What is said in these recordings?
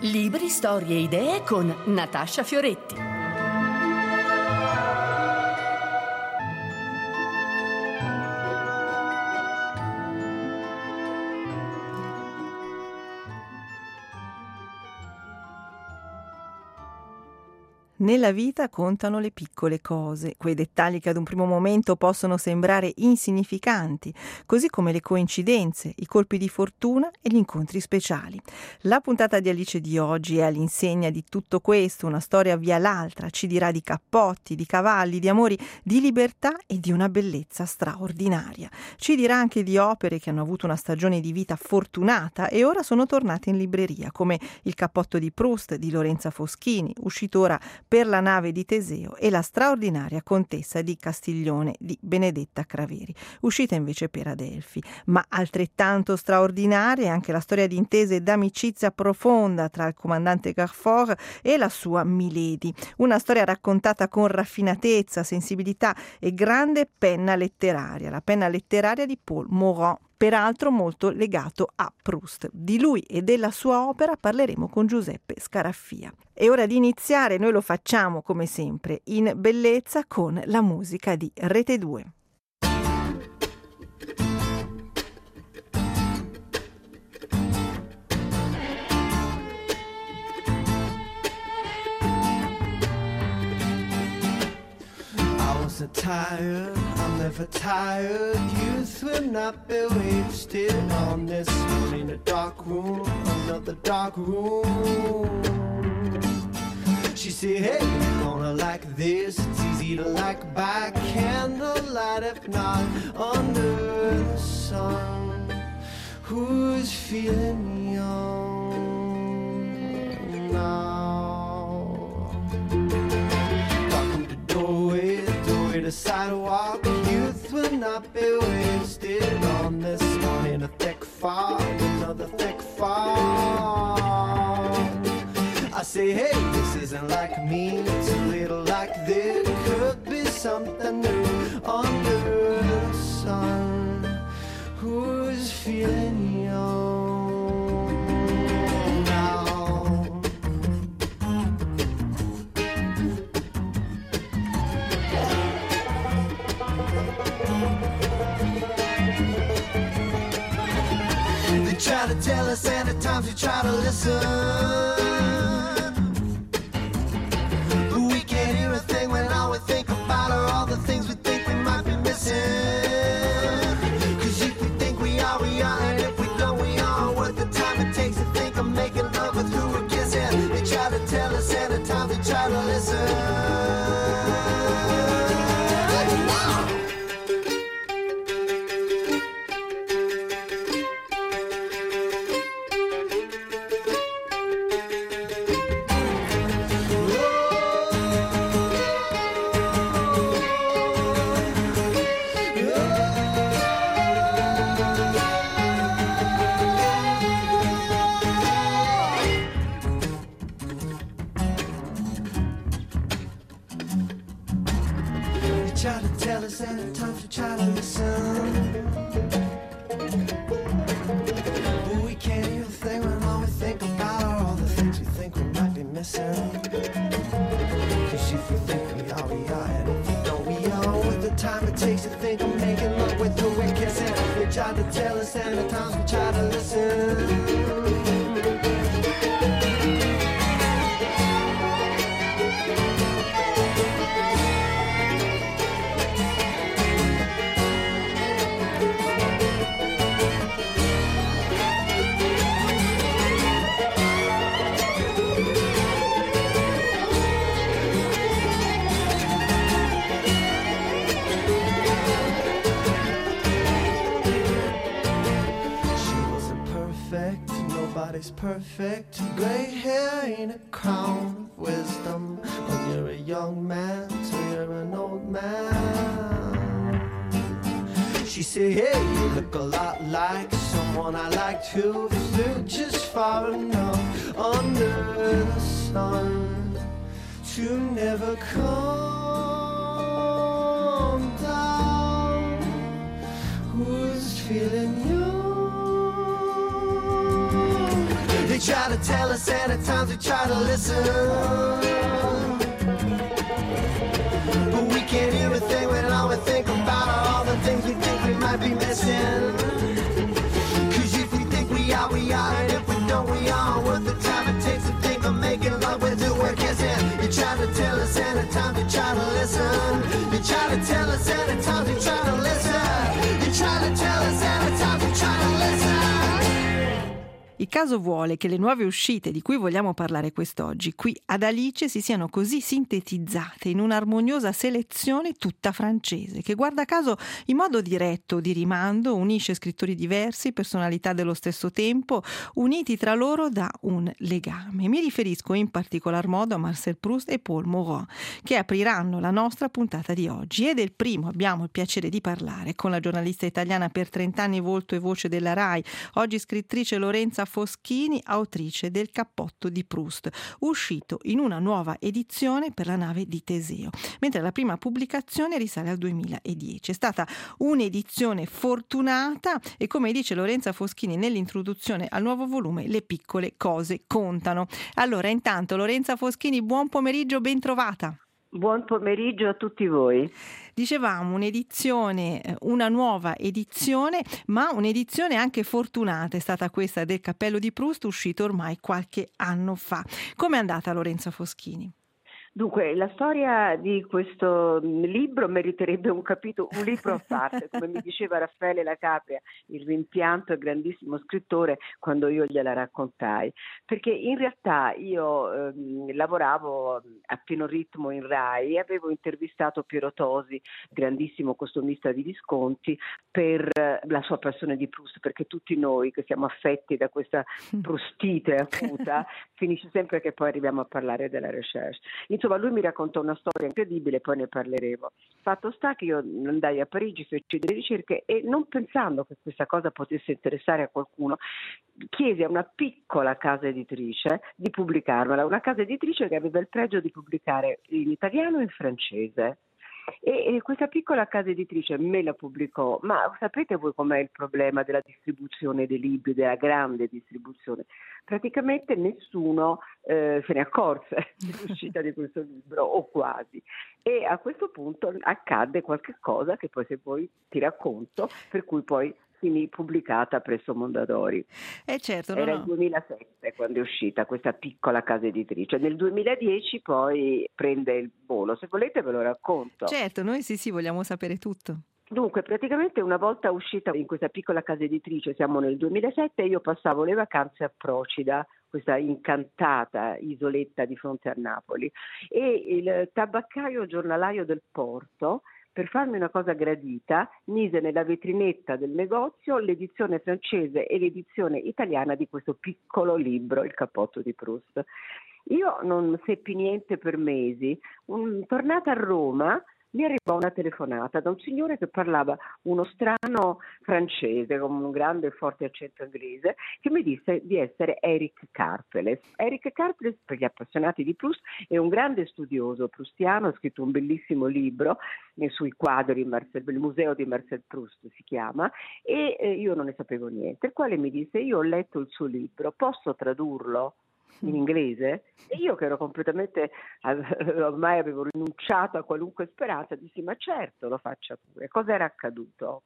Libri, storie e idee con Natascia Fioretti. Nella vita contano le piccole cose, quei dettagli che ad un primo momento possono sembrare insignificanti, così come le coincidenze, i colpi di fortuna e gli incontri speciali. La puntata di Alice di oggi è all'insegna di tutto questo, una storia via l'altra, ci dirà di cappotti, di cavalli, di amori, di libertà e di una bellezza straordinaria. Ci dirà anche di opere che hanno avuto una stagione di vita fortunata e ora sono tornate in libreria, come Il cappotto di Proust di Lorenza Foschini, uscito ora per la nave di Teseo, e La straordinaria contessa di Castiglione di Benedetta Craveri, uscita invece per Adelphi. Ma altrettanto straordinaria è anche la storia di intese e d'amicizia profonda tra il comandante Garfort e la sua Milady, una storia raccontata con raffinatezza, sensibilità e grande penna letteraria, la penna letteraria di Paul Morand, peraltro molto legato a Proust. Di lui e della sua opera parleremo con Giuseppe Scaraffia. È ora di iniziare, noi lo facciamo come sempre in bellezza con la musica di Rete 2. So tired, I'm never tired. Youth will not be wasted on this in a dark room, another dark room. She said, hey, you're gonna like this. It's easy to like by candlelight, if not under the sun. Who's feeling young now? Welcome to doorway. The sidewalk, youth will not be wasted on this one in a thick fog, another thick fog. I say, hey, this isn't like me, it's a little like this. Could be something new under the sun. Who's feeling young now? Try to tell us, and at times we try to listen, but we can't hear a thing when all we think about are all the things we think we might be missing. Cause if we think we are, and if we don't, we are. Worth the time it takes to think of making love with who we're kissing. They try to tell us, and at times we try to listen. Try to tell us, and at times we try to listen, but we can't hear a thing when all we think about are all the things we think we might be missing. Cause if we think we are, and if we don't, we are. With the time it takes to think of making love with who we're kissing. They try to tell us, and at times we try to listen. Nobody's perfect. Gray hair ain't a crown of wisdom. When you're a young man, so you're an old man. She said, hey, you look a lot like someone I like to. Flew just far enough under the sun to never come down. Who's feeling young? They try to tell us and at times we try to listen, but we can't hear a thing when all we think about are all the things we think we might be missing. Cause if we think we are, and if we don't, we are. Worth the time it takes to think of making love with who we're kissing. You try to tell us and at times we try to listen. You try to tell us and at times we try to listen. You try to tell us and at times we try to listen. Il caso vuole che le nuove uscite di cui vogliamo parlare quest'oggi qui ad Alice si siano così sintetizzate in un'armoniosa selezione tutta francese che, guarda caso, in modo diretto o di rimando unisce scrittori diversi, personalità dello stesso tempo, uniti tra loro da un legame. Mi riferisco in particolar modo a Marcel Proust e Paul Morand, che apriranno la nostra puntata di oggi. E del primo abbiamo il piacere di parlare con la giornalista italiana per 30 anni, volto e voce della RAI, oggi scrittrice Lorenza Foschini, autrice del Cappotto di Proust, uscito in una nuova edizione per la nave di Teseo, mentre la prima pubblicazione risale al 2010. È stata un'edizione fortunata e, come dice Lorenza Foschini nell'introduzione al nuovo volume, le piccole cose contano. Allora, intanto, Lorenza Foschini, buon pomeriggio, ben trovata. Buon pomeriggio a tutti voi. Dicevamo un'edizione, una nuova edizione, ma un'edizione anche fortunata è stata questa del Cappello di Proust, uscito ormai qualche anno fa. Com'è andata, Lorenza Foschini? Dunque, la storia di questo libro meriterebbe un libro a parte, come mi diceva Raffaele La Capria, il rimpianto e grandissimo scrittore, quando io gliela raccontai, perché in realtà io lavoravo a pieno ritmo in RAI e avevo intervistato Piero Tosi, grandissimo costumista di Visconti, per la sua passione di Proust, perché tutti noi che siamo affetti da questa proustite acuta, finisce sempre che poi arriviamo a parlare della recherche. Insomma, lui mi raccontò una storia incredibile, poi ne parleremo. Fatto sta che io andai a Parigi, feci delle ricerche e, non pensando che questa cosa potesse interessare a qualcuno, chiesi a una piccola casa editrice di pubblicarmela, una casa editrice che aveva il pregio di pubblicare in italiano e in francese. E questa piccola casa editrice me la pubblicò, ma sapete voi com'è il problema della distribuzione dei libri, della grande distribuzione? Praticamente nessuno se ne accorse dell'uscita di questo libro, o quasi. E a questo punto accadde qualche cosa che poi, se vuoi, ti racconto, per cui poi finì pubblicata presso Mondadori. Certo, Era il 2007 quando è uscita questa piccola casa editrice. Nel 2010 poi prende il volo. Se volete ve lo racconto. Certo, noi sì, vogliamo sapere tutto. Dunque, praticamente una volta uscita in questa piccola casa editrice, siamo nel 2007, io passavo le vacanze a Procida, questa incantata isoletta di fronte a Napoli, e il tabaccaio giornalaio del porto, per farmi una cosa gradita, mise nella vetrinetta del negozio l'edizione francese e l'edizione italiana di questo piccolo libro, Il Cappotto di Proust. Io non seppi niente per mesi. Tornata a Roma, mi arrivò una telefonata da un signore che parlava uno strano francese con un grande e forte accento inglese, che mi disse di essere Eric Karpeles. Eric Karpeles, per gli appassionati di Proust, è un grande studioso proustiano, ha scritto un bellissimo libro sui quadri, il museo di Marcel Proust si chiama, e io non ne sapevo niente, il quale mi disse: io ho letto il suo libro, posso tradurlo in inglese? E io, che ero completamente, ormai avevo rinunciato a qualunque speranza, dissi: ma certo, lo faccia pure. Cos'era accaduto?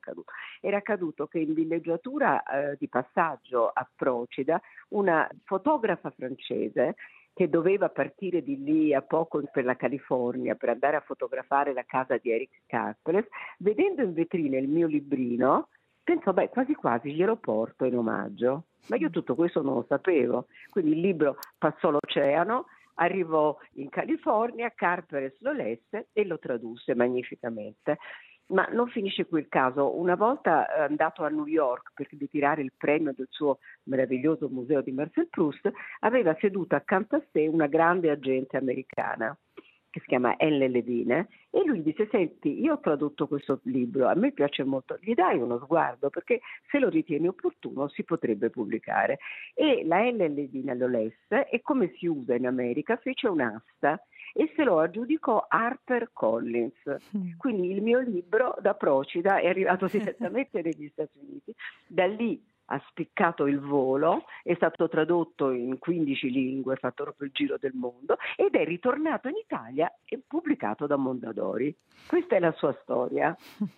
Era accaduto che in villeggiatura di passaggio a Procida, una fotografa francese che doveva partire di lì a poco per la California per andare a fotografare la casa di Eric Karpeles, vedendo in vetrina il mio librino, pensò: beh, quasi quasi glielo porto in omaggio. Ma io tutto questo non lo sapevo. Quindi il libro passò l'oceano, arrivò in California, Karpeles lo lesse e lo tradusse magnificamente. Ma non finisce qui il caso. Una volta andato a New York per ritirare il premio del suo meraviglioso museo di Marcel Proust, aveva seduta accanto a sé una grande agente americana che si chiama Ellen Levine, e lui disse: senti, io ho tradotto questo libro, a me piace molto, gli dai uno sguardo, perché se lo ritieni opportuno si potrebbe pubblicare. E la Ellen Levine lo lesse e, come si usa in America, fece un'asta e se lo aggiudicò HarperCollins. Quindi il mio libro da Procida è arrivato direttamente negli Stati Uniti. Da lì ha spiccato il volo, è stato tradotto in 15 lingue, ha fatto proprio il giro del mondo ed è ritornato in Italia e pubblicato da Mondadori. Questa è la sua storia.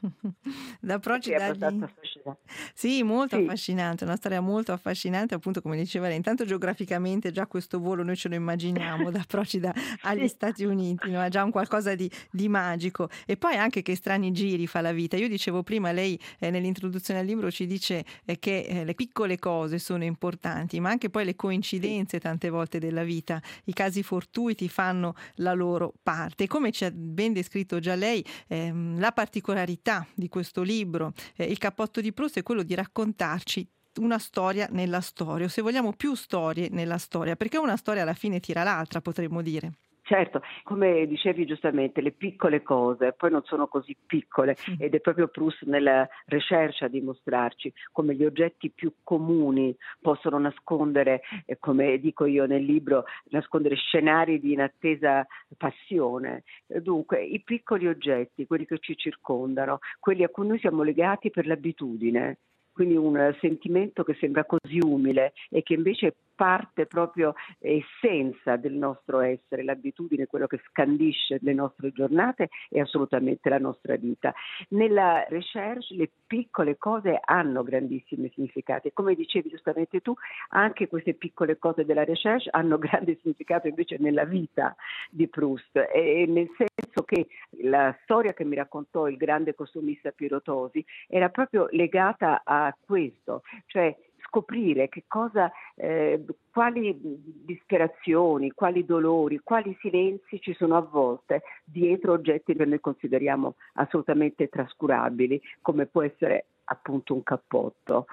Da È Procida abbastanza affascinante. Sì, molto Sì, affascinante, una storia molto affascinante, appunto come diceva lei, intanto geograficamente già questo volo noi ce lo immaginiamo da Procida agli sì, Stati Uniti, no? È già un qualcosa di magico e poi anche che strani giri fa la vita. Io dicevo prima, lei nell'introduzione al libro ci dice che le piccole cose sono importanti, ma anche poi le sì. coincidenze tante volte della vita, i casi fortuiti fanno la loro parte. E come ci ha ben descritto già lei, la particolarità di questo libro, il cappotto di Proust, è quello di raccontarci una storia nella storia, o se vogliamo più storie nella storia, perché una storia alla fine tira l'altra, potremmo dire. Certo, come dicevi giustamente, le piccole cose poi non sono così piccole ed è proprio Proust nella recherche a dimostrarci come gli oggetti più comuni possono nascondere, come dico io nel libro, nascondere scenari di inattesa passione. Dunque, i piccoli oggetti, quelli che ci circondano, quelli a cui noi siamo legati per l'abitudine. Quindi un sentimento che sembra così umile e che invece è parte proprio essenza del nostro essere, l'abitudine, quello che scandisce le nostre giornate e assolutamente la nostra vita. Nella recherche le piccole cose hanno grandissimi significati e come dicevi giustamente tu, anche queste piccole cose della recherche hanno grande significato invece nella vita di Proust, e nel senso che la storia che mi raccontò il grande costumista Piero Tosi era proprio legata a questo, cioè scoprire che cosa, quali disperazioni, quali dolori, quali silenzi ci sono a volte dietro oggetti che noi consideriamo assolutamente trascurabili, come può essere appunto un cappotto,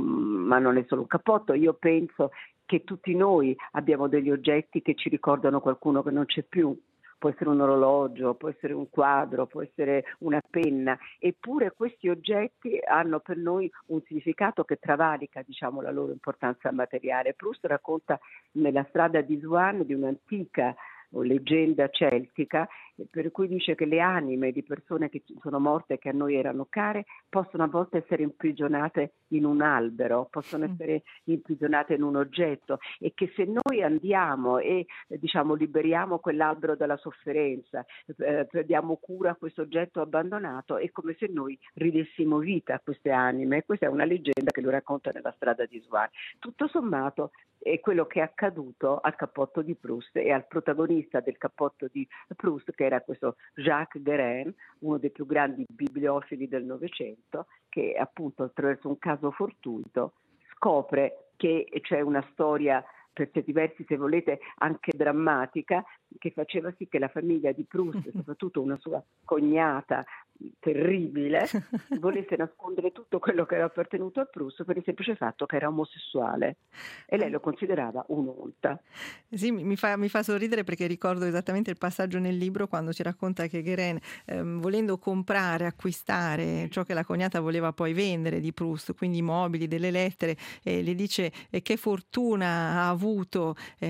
ma non è solo un cappotto. Io penso che tutti noi abbiamo degli oggetti che ci ricordano qualcuno che non c'è più. Può essere un orologio, può essere un quadro, può essere una penna, eppure questi oggetti hanno per noi un significato che travalica, diciamo, la loro importanza materiale. Proust racconta nella strada di Swan di un'antica leggenda celtica, per cui dice che le anime di persone che sono morte e che a noi erano care possono a volte essere imprigionate in un albero, possono essere imprigionate in un oggetto, e che se noi andiamo e diciamo liberiamo quell'albero dalla sofferenza, prendiamo cura a questo oggetto abbandonato, è come se noi ridessimo vita a queste anime. Questa è una leggenda che lui racconta nella strada di Swan. Tutto sommato è quello che è accaduto al cappotto di Proust e al protagonista del cappotto di Proust, che era questo Jacques Guérin, uno dei più grandi bibliofili del Novecento, che appunto attraverso un caso fortuito scopre che c'è una storia, per certi versi, se volete, anche drammatica, che faceva sì che la famiglia di Proust, soprattutto una sua cognata terribile, volesse nascondere tutto quello che era appartenuto a Proust per il semplice fatto che era omosessuale e lei lo considerava un'onta. Sì, mi fa sorridere perché ricordo esattamente il passaggio nel libro quando ci racconta che Guérin, volendo comprare, acquistare ciò che la cognata voleva poi vendere di Proust, quindi i mobili, delle lettere, le dice che fortuna ha avuto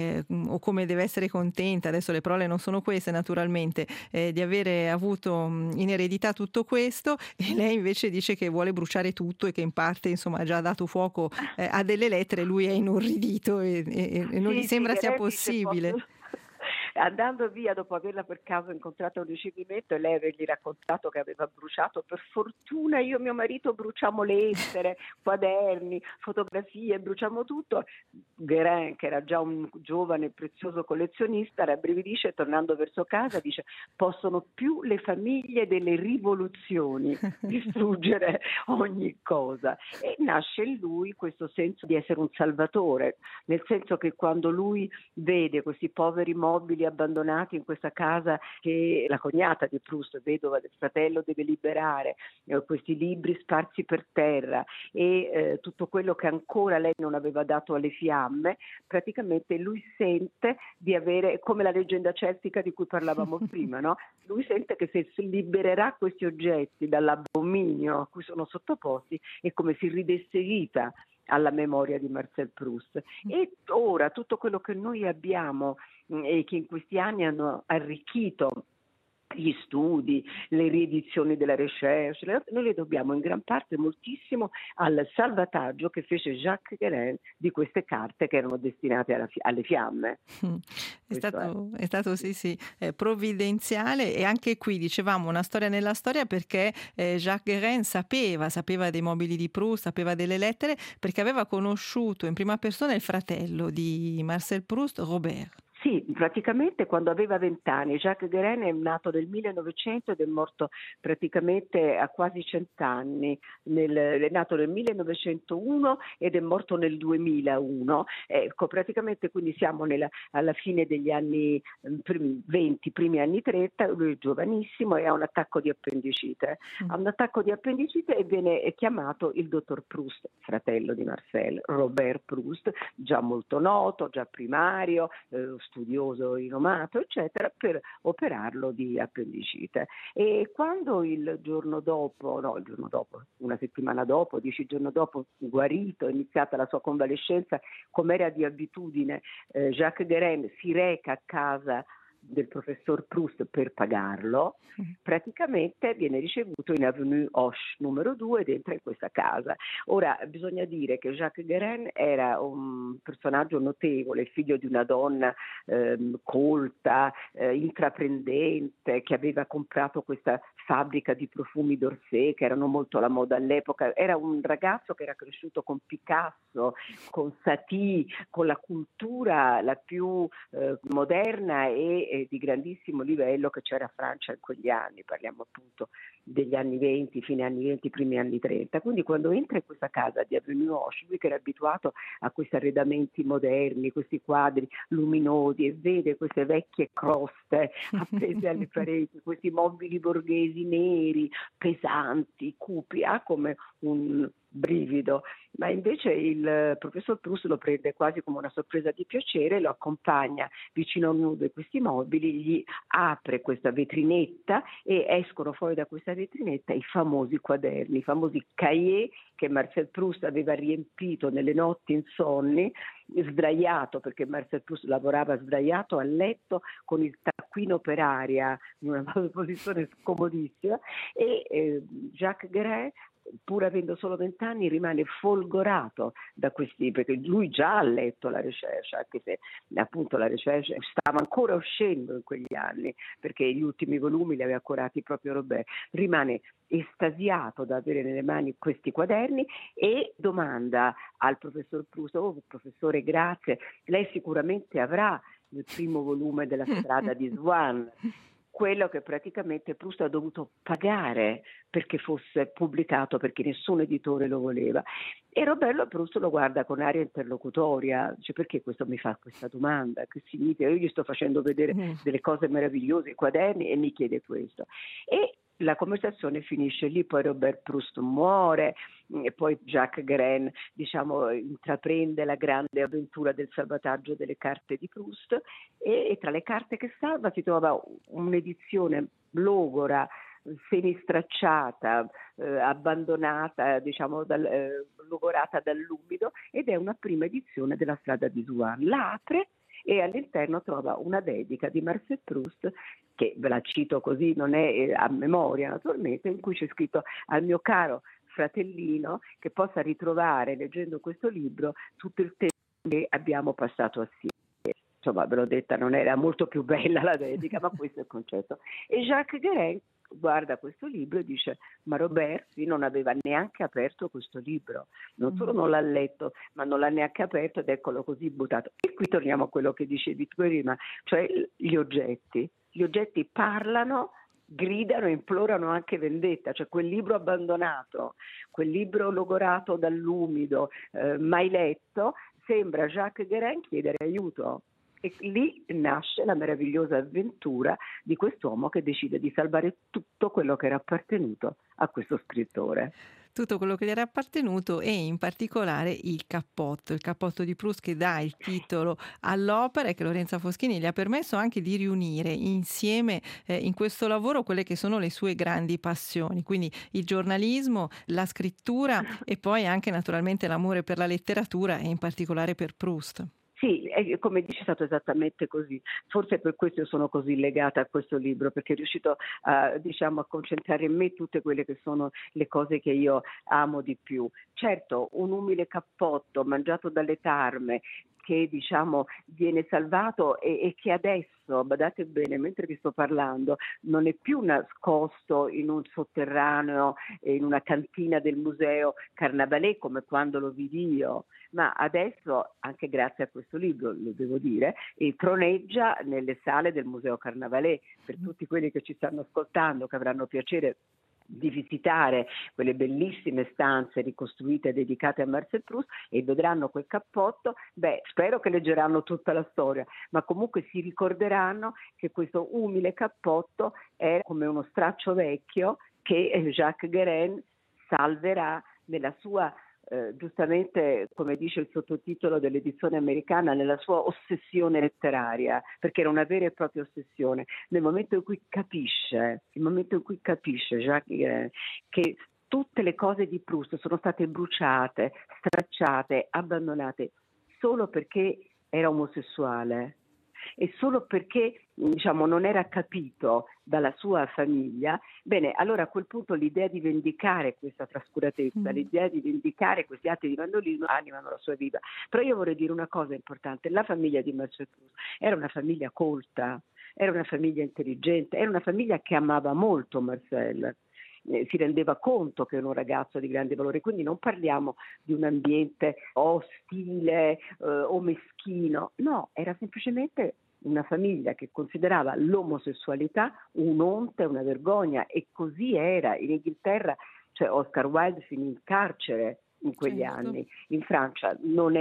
o come deve essere contenta, adesso le parole non sono queste naturalmente, di avere avuto in eredità tutto questo, e lei invece dice che vuole bruciare tutto e che in parte insomma ha già dato fuoco a delle lettere. Lui è inorridito e non gli sembra sia possibile. Andando via dopo averla per caso incontrata a un ricevimento e lei avergli raccontato che aveva bruciato, per fortuna io e mio marito bruciamo lettere, quaderni, fotografie, bruciamo tutto. Guérin, che era già un giovane prezioso collezionista, rabbrividisce, tornando verso casa dice: possono più le famiglie delle rivoluzioni distruggere ogni cosa. E nasce in lui questo senso di essere un salvatore, nel senso che quando lui vede questi poveri mobili abbandonati in questa casa che la cognata di Proust, vedova del fratello, deve liberare, questi libri sparsi per terra e tutto quello che ancora lei non aveva dato alle fiamme, praticamente lui sente di avere, come la leggenda celtica di cui parlavamo prima, no? Lui sente che se si libererà questi oggetti dall'abominio a cui sono sottoposti è come se ridesse vita alla memoria di Marcel Proust. E ora tutto quello che noi abbiamo e che in questi anni hanno arricchito gli studi, le riedizioni della recherche, noi le dobbiamo in gran parte moltissimo al salvataggio che fece Jacques Guérin di queste carte che erano destinate alle fiamme. È stato sì, provvidenziale, e anche qui dicevamo una storia nella storia, perché Jacques Guérin sapeva dei mobili di Proust, sapeva delle lettere, perché aveva conosciuto in prima persona il fratello di Marcel Proust, Robert. Sì, praticamente quando aveva 20 anni. Jacques Guérin è nato nel 1900 ed è morto praticamente a quasi 100 anni. È nato nel 1901 ed è morto nel 2001. Ecco, praticamente quindi siamo alla fine degli anni 20, primi anni 30, lui è giovanissimo e ha un attacco di appendicite. Ha un attacco di appendicite e viene chiamato il dottor Proust, fratello di Marcel, Robert Proust, già molto noto, già primario, studioso rinomato, eccetera, per operarlo di appendicite. E quando una settimana dopo, 10 giorni dopo, guarito, iniziata la sua convalescenza, come era di abitudine, Jacques Guérin si reca a casa del professor Proust per pagarlo, praticamente viene ricevuto in Avenue Hoche numero 2 ed entra in questa casa. Ora bisogna dire che Jacques Guérin era un personaggio notevole, figlio di una donna colta, intraprendente, che aveva comprato questa fabbrica di profumi d'Orsay che erano molto alla moda all'epoca. Era un ragazzo che era cresciuto con Picasso, con Satie, con la cultura la più moderna e di grandissimo livello che c'era a Francia in quegli anni, parliamo appunto degli anni 20, fine anni 20, primi anni 30. Quindi quando entra in questa casa di Avenue Hoche, lui che era abituato a questi arredamenti moderni, questi quadri luminosi, e vede queste vecchie croste appese alle pareti, questi mobili borghesi neri, pesanti, cupi, ha come un brivido, ma invece il professor Proust lo prende quasi come una sorpresa di piacere, lo accompagna vicino a uno di questi mobili, gli apre questa vetrinetta e escono fuori da questa vetrinetta i famosi quaderni, i famosi cahiers che Marcel Proust aveva riempito nelle notti insonni, sdraiato, perché Marcel Proust lavorava sdraiato a letto con il taccuino per aria in una posizione scomodissima, e Jacques Guérin, pur avendo solo 20 anni, rimane folgorato da questi, perché lui già ha letto la recherche, anche se appunto la recherche stava ancora uscendo in quegli anni, perché gli ultimi volumi li aveva curati proprio Robert. Rimane estasiato da avere nelle mani questi quaderni e domanda al professor Proust: "Oh, professore, grazie, lei sicuramente avrà il primo volume della Strada di Swann", quello che praticamente Proust ha dovuto pagare perché fosse pubblicato, perché nessun editore lo voleva. E Roberto Proust lo guarda con aria interlocutoria, dice: "Perché questo mi fa questa domanda? Che significa? Io gli sto facendo vedere delle cose meravigliose, i quaderni, e mi chiede questo". E la conversazione finisce lì, poi Robert Proust muore e poi Jacques Guérin, intraprende la grande avventura del salvataggio delle carte di Proust, e tra le carte che salva si trova un'edizione logora, semistracciata, abbandonata, logorata dall'umido, ed è una prima edizione della Strada di Swann. La apre e all'interno trova una dedica di Marcel Proust, che ve la cito così, non è a memoria naturalmente, in cui c'è scritto: "Al mio caro fratellino, che possa ritrovare, leggendo questo libro, tutto il tempo che abbiamo passato assieme". Insomma, ve l'ho detta, non era molto più bella la dedica, ma questo è il concetto. E Jacques Guérin guarda questo libro e dice: "Ma Robert non aveva neanche aperto questo libro, non solo non l'ha letto, ma non l'ha neanche aperto, ed eccolo così buttato". E qui torniamo a quello che dicevi tu prima, cioè gli oggetti. Gli oggetti parlano, gridano, implorano anche vendetta, cioè quel libro abbandonato, quel libro logorato dall'umido, mai letto, sembra Jacques Guérin chiedere aiuto. E lì nasce la meravigliosa avventura di quest'uomo che decide di salvare tutto quello che era appartenuto a questo scrittore. Tutto quello che gli era appartenuto, e in particolare il cappotto di Proust, che dà il titolo all'opera e che Lorenza Foschini gli ha permesso anche di riunire insieme in questo lavoro quelle che sono le sue grandi passioni, quindi il giornalismo, la scrittura e poi anche naturalmente l'amore per la letteratura e in particolare per Proust. Sì, come dici è stato esattamente così. Forse per questo io sono così legata a questo libro, perché è riuscito a concentrare in me tutte quelle che sono le cose che io amo di più. Certo, un umile cappotto mangiato dalle tarme che viene salvato e che adesso, badate bene, mentre vi sto parlando, non è più nascosto in un sotterraneo, in una cantina del museo Carnavalet come quando lo vidi io, ma adesso, anche grazie a questo libro, lo devo dire, troneggia nelle sale del Museo Carnavalet. Per tutti quelli che ci stanno ascoltando, che avranno piacere di visitare quelle bellissime stanze ricostruite dedicate a Marcel Proust e vedranno quel cappotto, spero che leggeranno tutta la storia, ma comunque si ricorderanno che questo umile cappotto è come uno straccio vecchio che Jacques Guérin salverà nella sua giustamente, come dice il sottotitolo dell'edizione americana, nella sua ossessione letteraria, perché era una vera e propria ossessione. Nel momento in cui capisce Jacques Guérin che tutte le cose di Proust sono state bruciate, stracciate, abbandonate solo perché era omosessuale e solo perché non era capito dalla sua famiglia, bene, allora a quel punto l'idea di vendicare questa trascuratezza, l'idea di vendicare questi atti di vandolismo animano la sua vita. Però io vorrei dire una cosa importante: la famiglia di Marcel Proust era una famiglia colta, era una famiglia intelligente, era una famiglia che amava molto Marcel. Si rendeva conto che era un ragazzo di grande valore, quindi non parliamo di un ambiente ostile o meschino, no, era semplicemente una famiglia che considerava l'omosessualità un'onta e una vergogna, e così era. In Inghilterra, cioè Oscar Wilde finì in carcere in quegli anni. In Francia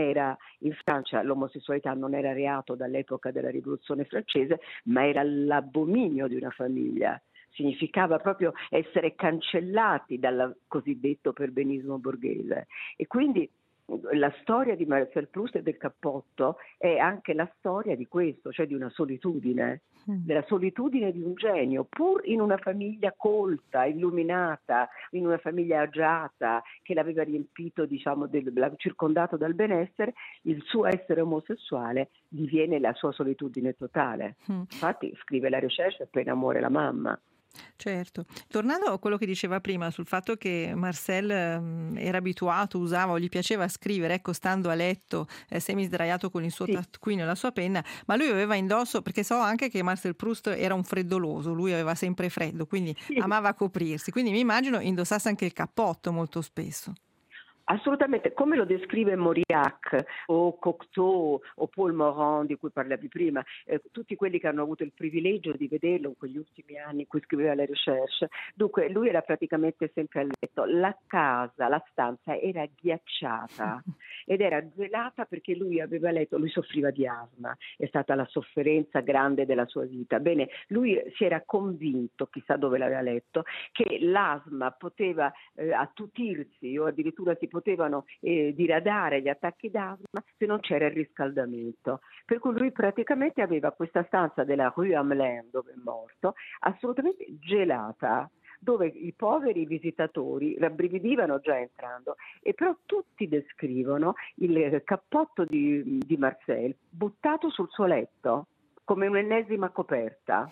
l'omosessualità non era reato dall'epoca della Rivoluzione francese, ma era l'abominio di una famiglia. Significava proprio essere cancellati dal cosiddetto perbenismo borghese. E quindi la storia di Marcel Proust e del cappotto è anche la storia di questo, cioè di una solitudine, della solitudine di un genio, pur in una famiglia colta, illuminata, in una famiglia agiata che l'aveva riempito, circondato dal benessere. Il suo essere omosessuale diviene la sua solitudine totale. Infatti scrive la Recherche per amore alla mamma. Certo. Tornando a quello che diceva prima sul fatto che Marcel era abituato, usava o gli piaceva scrivere, stando a letto, semi sdraiato con il suo taccuino e la sua penna, ma lui aveva indosso, perché so anche che Marcel Proust era un freddoloso, lui aveva sempre freddo, quindi amava coprirsi, quindi mi immagino indossasse anche il cappotto molto spesso. Assolutamente, come lo descrive Mauriac o Cocteau o Paul Morand di cui parlavi prima, tutti quelli che hanno avuto il privilegio di vederlo in quegli ultimi anni in cui scriveva le Recherche. Dunque lui era praticamente sempre a letto, la stanza era ghiacciata ed era gelata perché lui aveva letto, lui soffriva di asma, è stata la sofferenza grande della sua vita. Bene, lui si era convinto, chissà dove l'aveva letto, che l'asma poteva attutirsi o addirittura si potevano diradare gli attacchi d'asma se non c'era il riscaldamento. Per cui lui praticamente aveva questa stanza della Rue Hamelin, dove è morto, assolutamente gelata, dove i poveri visitatori rabbrividivano già entrando, e però tutti descrivono il cappotto di Marcel buttato sul suo letto come un'ennesima coperta.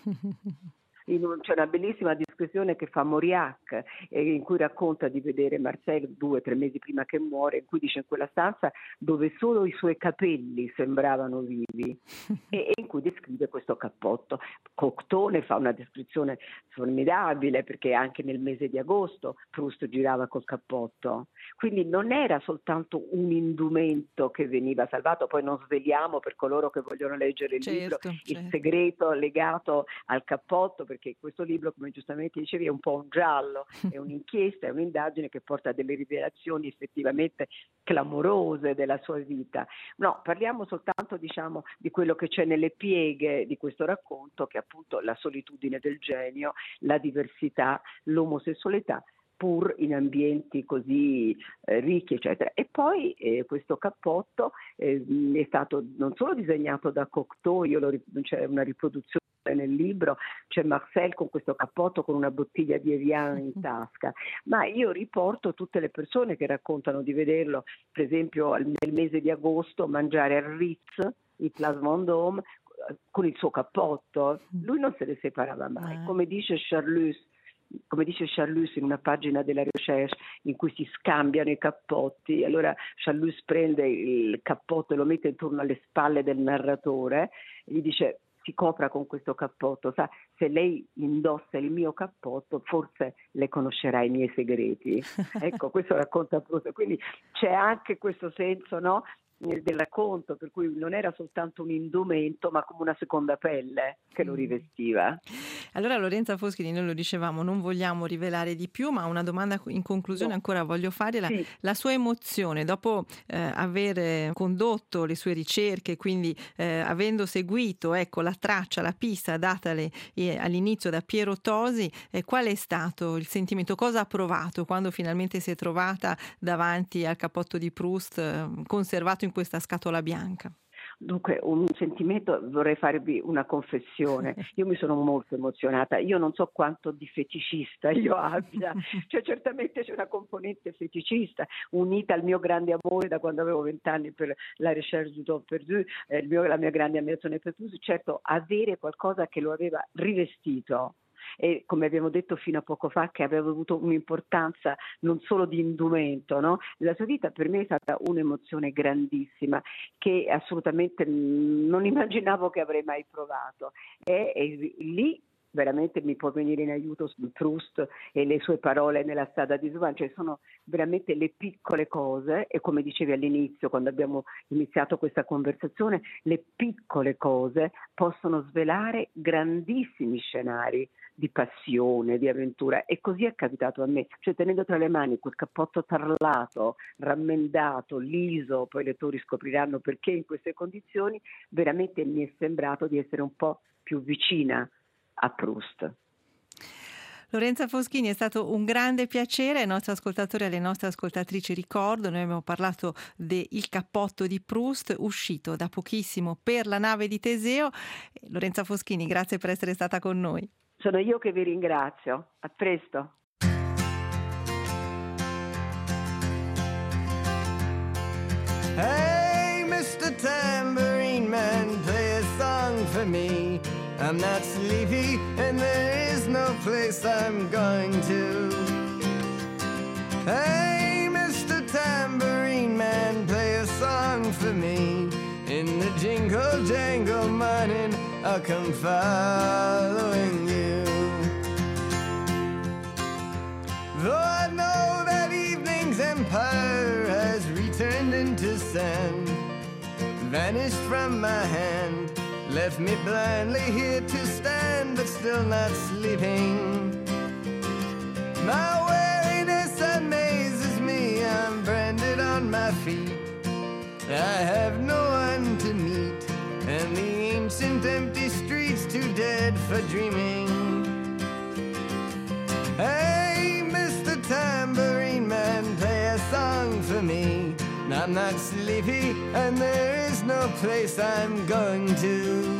C'è una bellissima descrizione che fa Mauriac in cui racconta di vedere Marcel 2 o 3 mesi prima che muore, in cui dice: in quella stanza dove solo i suoi capelli sembravano vivi, e in cui descrive questo cappotto. Cocteau ne fa una descrizione formidabile, perché anche nel mese di agosto Proust girava col cappotto, quindi non era soltanto un indumento che veniva salvato. Poi non sveliamo per coloro che vogliono leggere il libro il segreto legato al cappotto, perché questo libro, come giustamente dicevi, è un po' un giallo, è un'inchiesta, è un'indagine che porta a delle rivelazioni effettivamente clamorose della sua vita. No, parliamo soltanto, di quello che c'è nelle pieghe di questo racconto, che è appunto la solitudine del genio, la diversità, l'omosessualità, pur in ambienti così ricchi, eccetera. E poi questo cappotto è stato non solo disegnato da Cocteau, c'è una riproduzione nel libro, c'è Marcel con questo cappotto con una bottiglia di Evian in tasca, ma io riporto tutte le persone che raccontano di vederlo, per esempio nel mese di agosto, mangiare al Ritz, il Place Vendôme, con il suo cappotto. Lui non se ne separava mai, come dice Charlus in una pagina della Recherche in cui si scambiano i cappotti. Allora Charlus prende il cappotto e lo mette intorno alle spalle del narratore e gli dice: si copra con questo cappotto, sa, se lei indossa il mio cappotto forse le conoscerà i miei segreti. Ecco, questo racconta Proust, quindi c'è anche questo senso, no, del racconto, per cui non era soltanto un indumento ma come una seconda pelle che lo rivestiva. Allora Lorenza Foschini, noi lo dicevamo, non vogliamo rivelare di più, ma una domanda in conclusione ancora voglio fare, la sua emozione dopo aver condotto le sue ricerche, quindi avendo seguito la traccia, la pista datale all'inizio da Piero Tosi, qual è stato il sentimento, cosa ha provato quando finalmente si è trovata davanti al cappotto di Proust conservato in questa scatola bianca? Dunque, un sentimento, vorrei farvi una confessione, io mi sono molto emozionata, io non so quanto di feticista io abbia, cioè certamente c'è una componente feticista unita al mio grande amore da quando avevo 20 anni per la Recherche du temps perdu, la mia grande ammirazione per Proust, certo avere qualcosa che lo aveva rivestito. E come abbiamo detto fino a poco fa, che aveva avuto un'importanza non solo di indumento, no? Nella sua vita, per me è stata un'emozione grandissima che assolutamente non immaginavo che avrei mai provato e lì veramente mi può venire in aiuto Proust e le sue parole nella strada di Swan, cioè sono veramente le piccole cose, e come dicevi all'inizio quando abbiamo iniziato questa conversazione, le piccole cose possono svelare grandissimi scenari di passione, di avventura, e così è capitato a me, cioè tenendo tra le mani quel cappotto tarlato, rammendato, liso, poi i lettori scopriranno perché in queste condizioni, veramente mi è sembrato di essere un po' più vicina a Proust. Lorenza Foschini, è stato un grande piacere. Ai nostri ascoltatori e alle nostre ascoltatrici ricordo, noi abbiamo parlato del cappotto di Proust uscito da pochissimo per La nave di Teseo. Lorenza Foschini, grazie per essere stata con noi. Sono io che vi ringrazio. A presto. Hey, Mr. Tambourine Man, play a song for me. I'm not sleepy and there is no place I'm going to. Hey, Mr. Tambourine Man, play a song for me. In the jingle jangle morning, I'll come following you. Though I know that evening's empire has returned into sand, vanished from my hand, left me blindly here to stand, but still not sleeping. My weariness amazes me, I'm branded on my feet. I have no one to meet, and the ancient empty streets too dead for dreaming. Hey, Mr. Tambourine Man, play a song for me. I'm not sleepy, and there is no place I'm going to.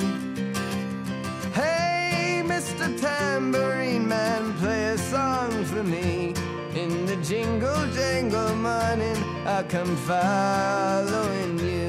Hey, Mr. Tambourine Man, play a song for me. In the jingle jangle morning, I'll come following you.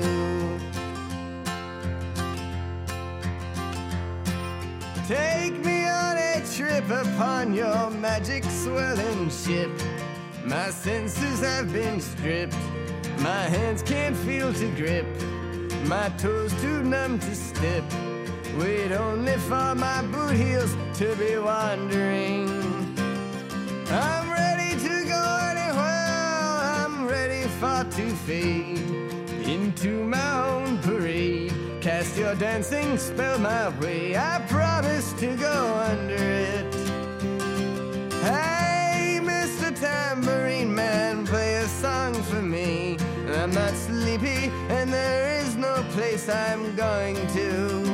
Take me on a trip upon your magic swirling ship. My senses have been stripped, my hands can't feel to grip, my toes too numb to step. Wait only for my boot heels to be wandering. I'm ready to go anywhere, I'm ready for to fade into my own parade. Cast your dancing spell my way, I promise to go under it. Hey, Mr. Tambourine Man, play a song for me. I'm not sleepy and there is no place I'm going to.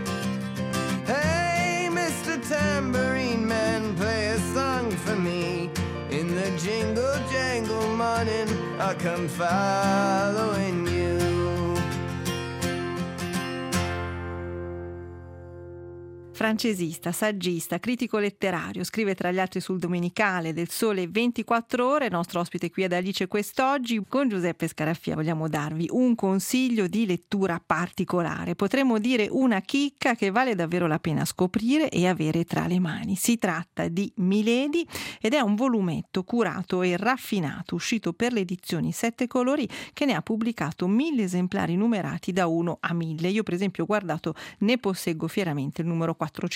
Hey, Mr. Tambourine Man, play a song for me. In the jingle jangle morning, I'll come following you. Francesista, saggista, critico letterario, scrive tra gli altri sul Domenicale del Sole 24 Ore, nostro ospite qui ad Alice quest'oggi. Con Giuseppe Scaraffia vogliamo darvi un consiglio di lettura particolare, potremmo dire una chicca che vale davvero la pena scoprire e avere tra le mani. Si tratta di Milady ed è un volumetto curato e raffinato, uscito per le edizioni Sette Colori, che ne ha pubblicato 1000 esemplari numerati da 1 a 1000. Io per esempio ho guardato, ne posseggo fieramente il numero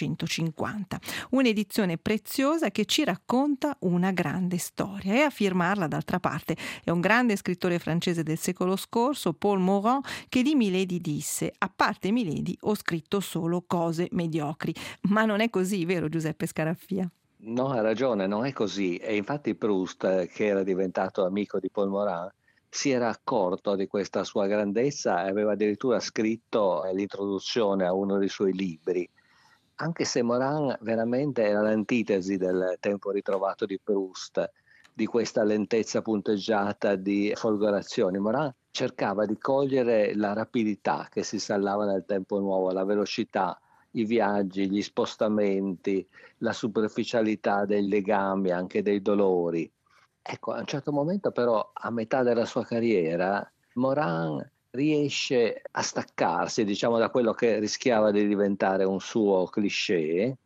450, un'edizione preziosa che ci racconta una grande storia, e a firmarla d'altra parte è un grande scrittore francese del secolo scorso, Paul Morand, che di Milady disse: a parte Milady ho scritto solo cose mediocri. Ma non è così, vero Giuseppe Scaraffia? No, ha ragione, non è così. E infatti Proust, che era diventato amico di Paul Morand, si era accorto di questa sua grandezza e aveva addirittura scritto l'introduzione a uno dei suoi libri. Anche se Morand veramente era l'antitesi del tempo ritrovato di Proust, di questa lentezza punteggiata di folgorazioni, Morand cercava di cogliere la rapidità che si installava nel tempo nuovo, la velocità, i viaggi, gli spostamenti, la superficialità dei legami, anche dei dolori. Ecco, a un certo momento però, a metà della sua carriera, Morand riesce a staccarsi, diciamo, da quello che rischiava di diventare un suo cliché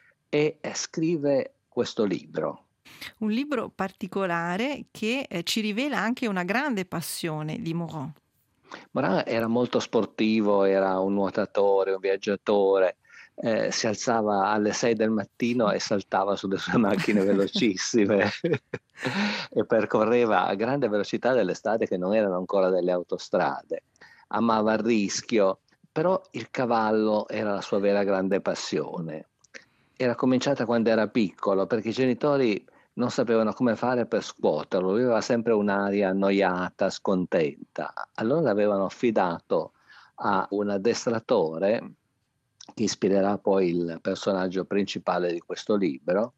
e scrive questo libro. Un libro particolare che ci rivela anche una grande passione di Morand. Morand era molto sportivo, era un nuotatore, un viaggiatore, si alzava alle 6 del mattino e saltava sulle sue macchine velocissime e percorreva a grande velocità delle strade che non erano ancora delle autostrade. Amava il rischio, però il cavallo era la sua vera grande passione. Era cominciata quando era piccolo, perché i genitori non sapevano come fare per scuoterlo, lui aveva sempre un'aria annoiata, scontenta. Allora l'avevano affidato a un addestratore che ispirerà poi il personaggio principale di questo libro,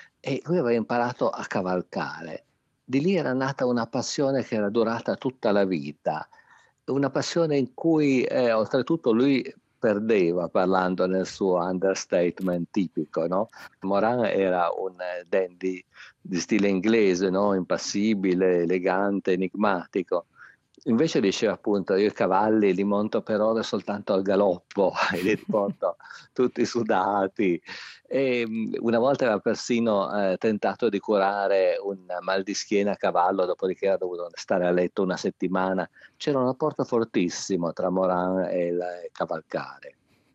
e lui aveva imparato a cavalcare. Di lì era nata una passione che era durata tutta la vita, una passione in cui oltretutto lui perdeva, parlando nel suo understatement tipico, no? Morand era un dandy di stile inglese, no? Impassibile, elegante, enigmatico. Invece diceva appunto: io i cavalli li monto per ore soltanto al galoppo e li riporto tutti sudati. E una volta aveva persino tentato di curare un mal di schiena a cavallo, dopodiché era dovuto stare a letto una settimana. C'era un rapporto fortissimo tra Morand e il cavalcare.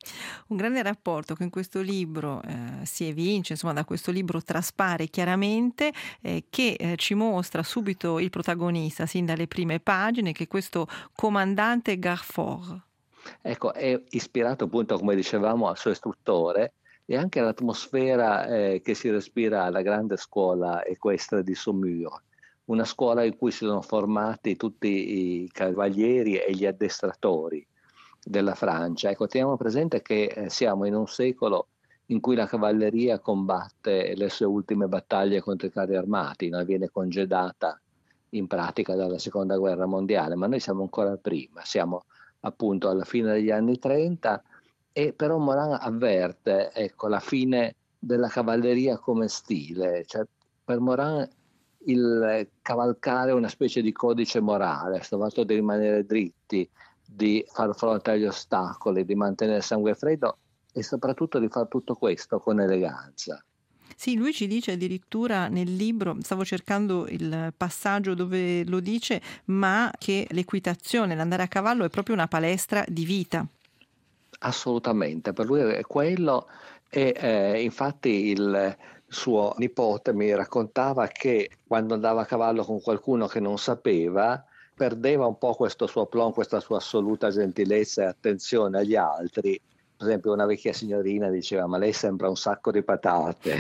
Un grande rapporto che in questo libro si evince, insomma, da questo libro traspare chiaramente, che ci mostra subito il protagonista, sin dalle prime pagine, che è questo comandante Garfort. Ecco, è ispirato appunto, come dicevamo, al suo istruttore e anche all'atmosfera che si respira alla grande scuola equestre di Saumur, una scuola in cui si sono formati tutti i cavalieri e gli addestratori della Francia. Ecco, teniamo presente che siamo in un secolo in cui la cavalleria combatte le sue ultime battaglie contro i carri armati, no? Viene congedata in pratica dalla Seconda Guerra Mondiale, ma noi siamo ancora prima, siamo appunto alla fine degli anni 30, e però Morand avverte, ecco, la fine della cavalleria come stile. Cioè, per Morand il cavalcare è una specie di codice morale, sto fatto di rimanere dritti, di far fronte agli ostacoli, di mantenere il sangue freddo e soprattutto di fare tutto questo con eleganza. Sì, lui ci dice addirittura nel libro, stavo cercando il passaggio dove lo dice, ma che l'equitazione, l'andare a cavallo è proprio una palestra di vita. Assolutamente, per lui è quello, e infatti il suo nipote mi raccontava che quando andava a cavallo con qualcuno che non sapeva, perdeva un po' questo suo aplomb, questa sua assoluta gentilezza e attenzione agli altri. Per esempio una vecchia signorina diceva: ma lei sembra un sacco di patate.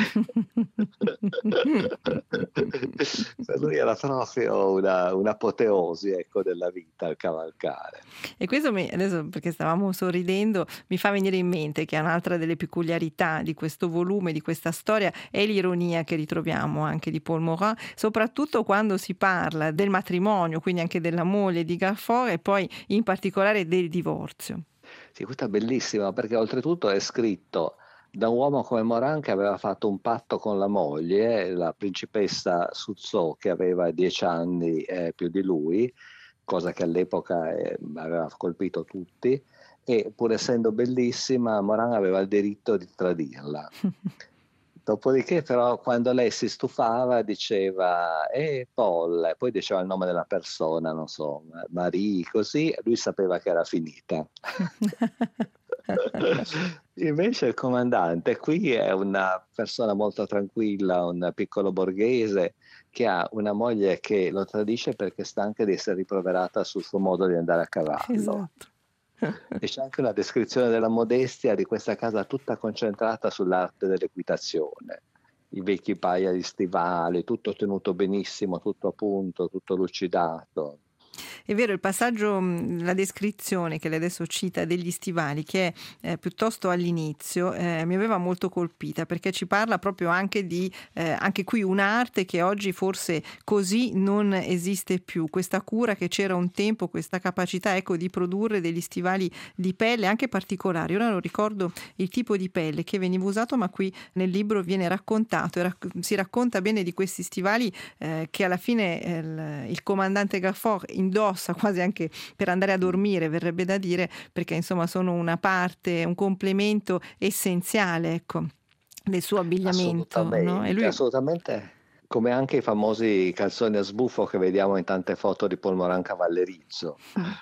Per lui era proprio un'apoteosi, ecco, della vita il cavalcare. E questo adesso, perché stavamo sorridendo, mi fa venire in mente che un'altra delle peculiarità di questo volume, di questa storia, è l'ironia che ritroviamo anche di Paul Morand, soprattutto quando si parla del matrimonio, quindi anche della moglie di Garfort, e poi in particolare del divorzio. Sì, questa è bellissima perché oltretutto è scritto da un uomo come Morin che aveva fatto un patto con la moglie, la principessa Suzhou, che aveva 10 anni più di lui, cosa che all'epoca aveva colpito tutti, e pur essendo bellissima, Morin aveva il diritto di tradirla. Dopodiché però quando lei si stufava diceva Paul, poi diceva il nome della persona, non so, Marie, così, lui sapeva che era finita. Invece il comandante qui è una persona molto tranquilla, un piccolo borghese che ha una moglie che lo tradisce perché è stanca di essere riproverata sul suo modo di andare a cavallo. Esatto. E c'è anche una descrizione della modestia di questa casa tutta concentrata sull'arte dell'equitazione, i vecchi paia di stivali, tutto tenuto benissimo, tutto a punto, tutto lucidato. È vero, il passaggio, la descrizione che lei adesso cita degli stivali, che è piuttosto all'inizio, mi aveva molto colpita, perché ci parla proprio anche di, anche qui, un'arte che oggi forse così non esiste più, questa cura che c'era un tempo, questa capacità, ecco, di produrre degli stivali di pelle anche particolari. Ora non ricordo il tipo di pelle che veniva usato, ma qui nel libro viene raccontato, si racconta bene di questi stivali che alla fine il comandante Gafford indossa quasi anche per andare a dormire, verrebbe da dire, perché insomma sono una parte, un complemento essenziale, ecco, del suo abbigliamento. Assolutamente, no? E lui... assolutamente, come anche i famosi calzoni a sbuffo che vediamo in tante foto di Paul Morin cavallerizzo.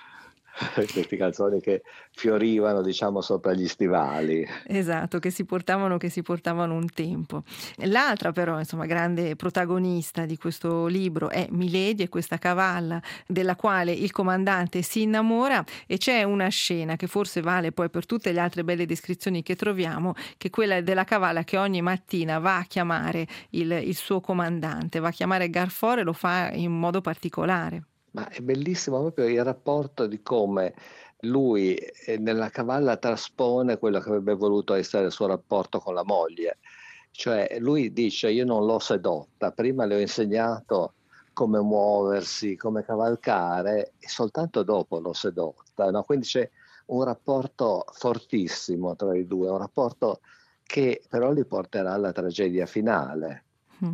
Questi calzoni che fiorivano, diciamo, sopra gli stivali. Esatto, che si portavano un tempo. L'altra però, insomma, grande protagonista di questo libro è Milady, e questa cavalla della quale il comandante si innamora, e c'è una scena che forse vale poi per tutte le altre belle descrizioni che troviamo, che è quella della cavalla che ogni mattina va a chiamare il suo comandante, va a chiamare Garfort, e lo fa in modo particolare. Ma è bellissimo proprio il rapporto di come lui nella cavalla traspone quello che avrebbe voluto essere il suo rapporto con la moglie. Cioè lui dice: io non l'ho sedotta, prima le ho insegnato come muoversi, come cavalcare, e soltanto dopo l'ho sedotta. No? Quindi c'è un rapporto fortissimo tra i due, un rapporto che però li porterà alla tragedia finale.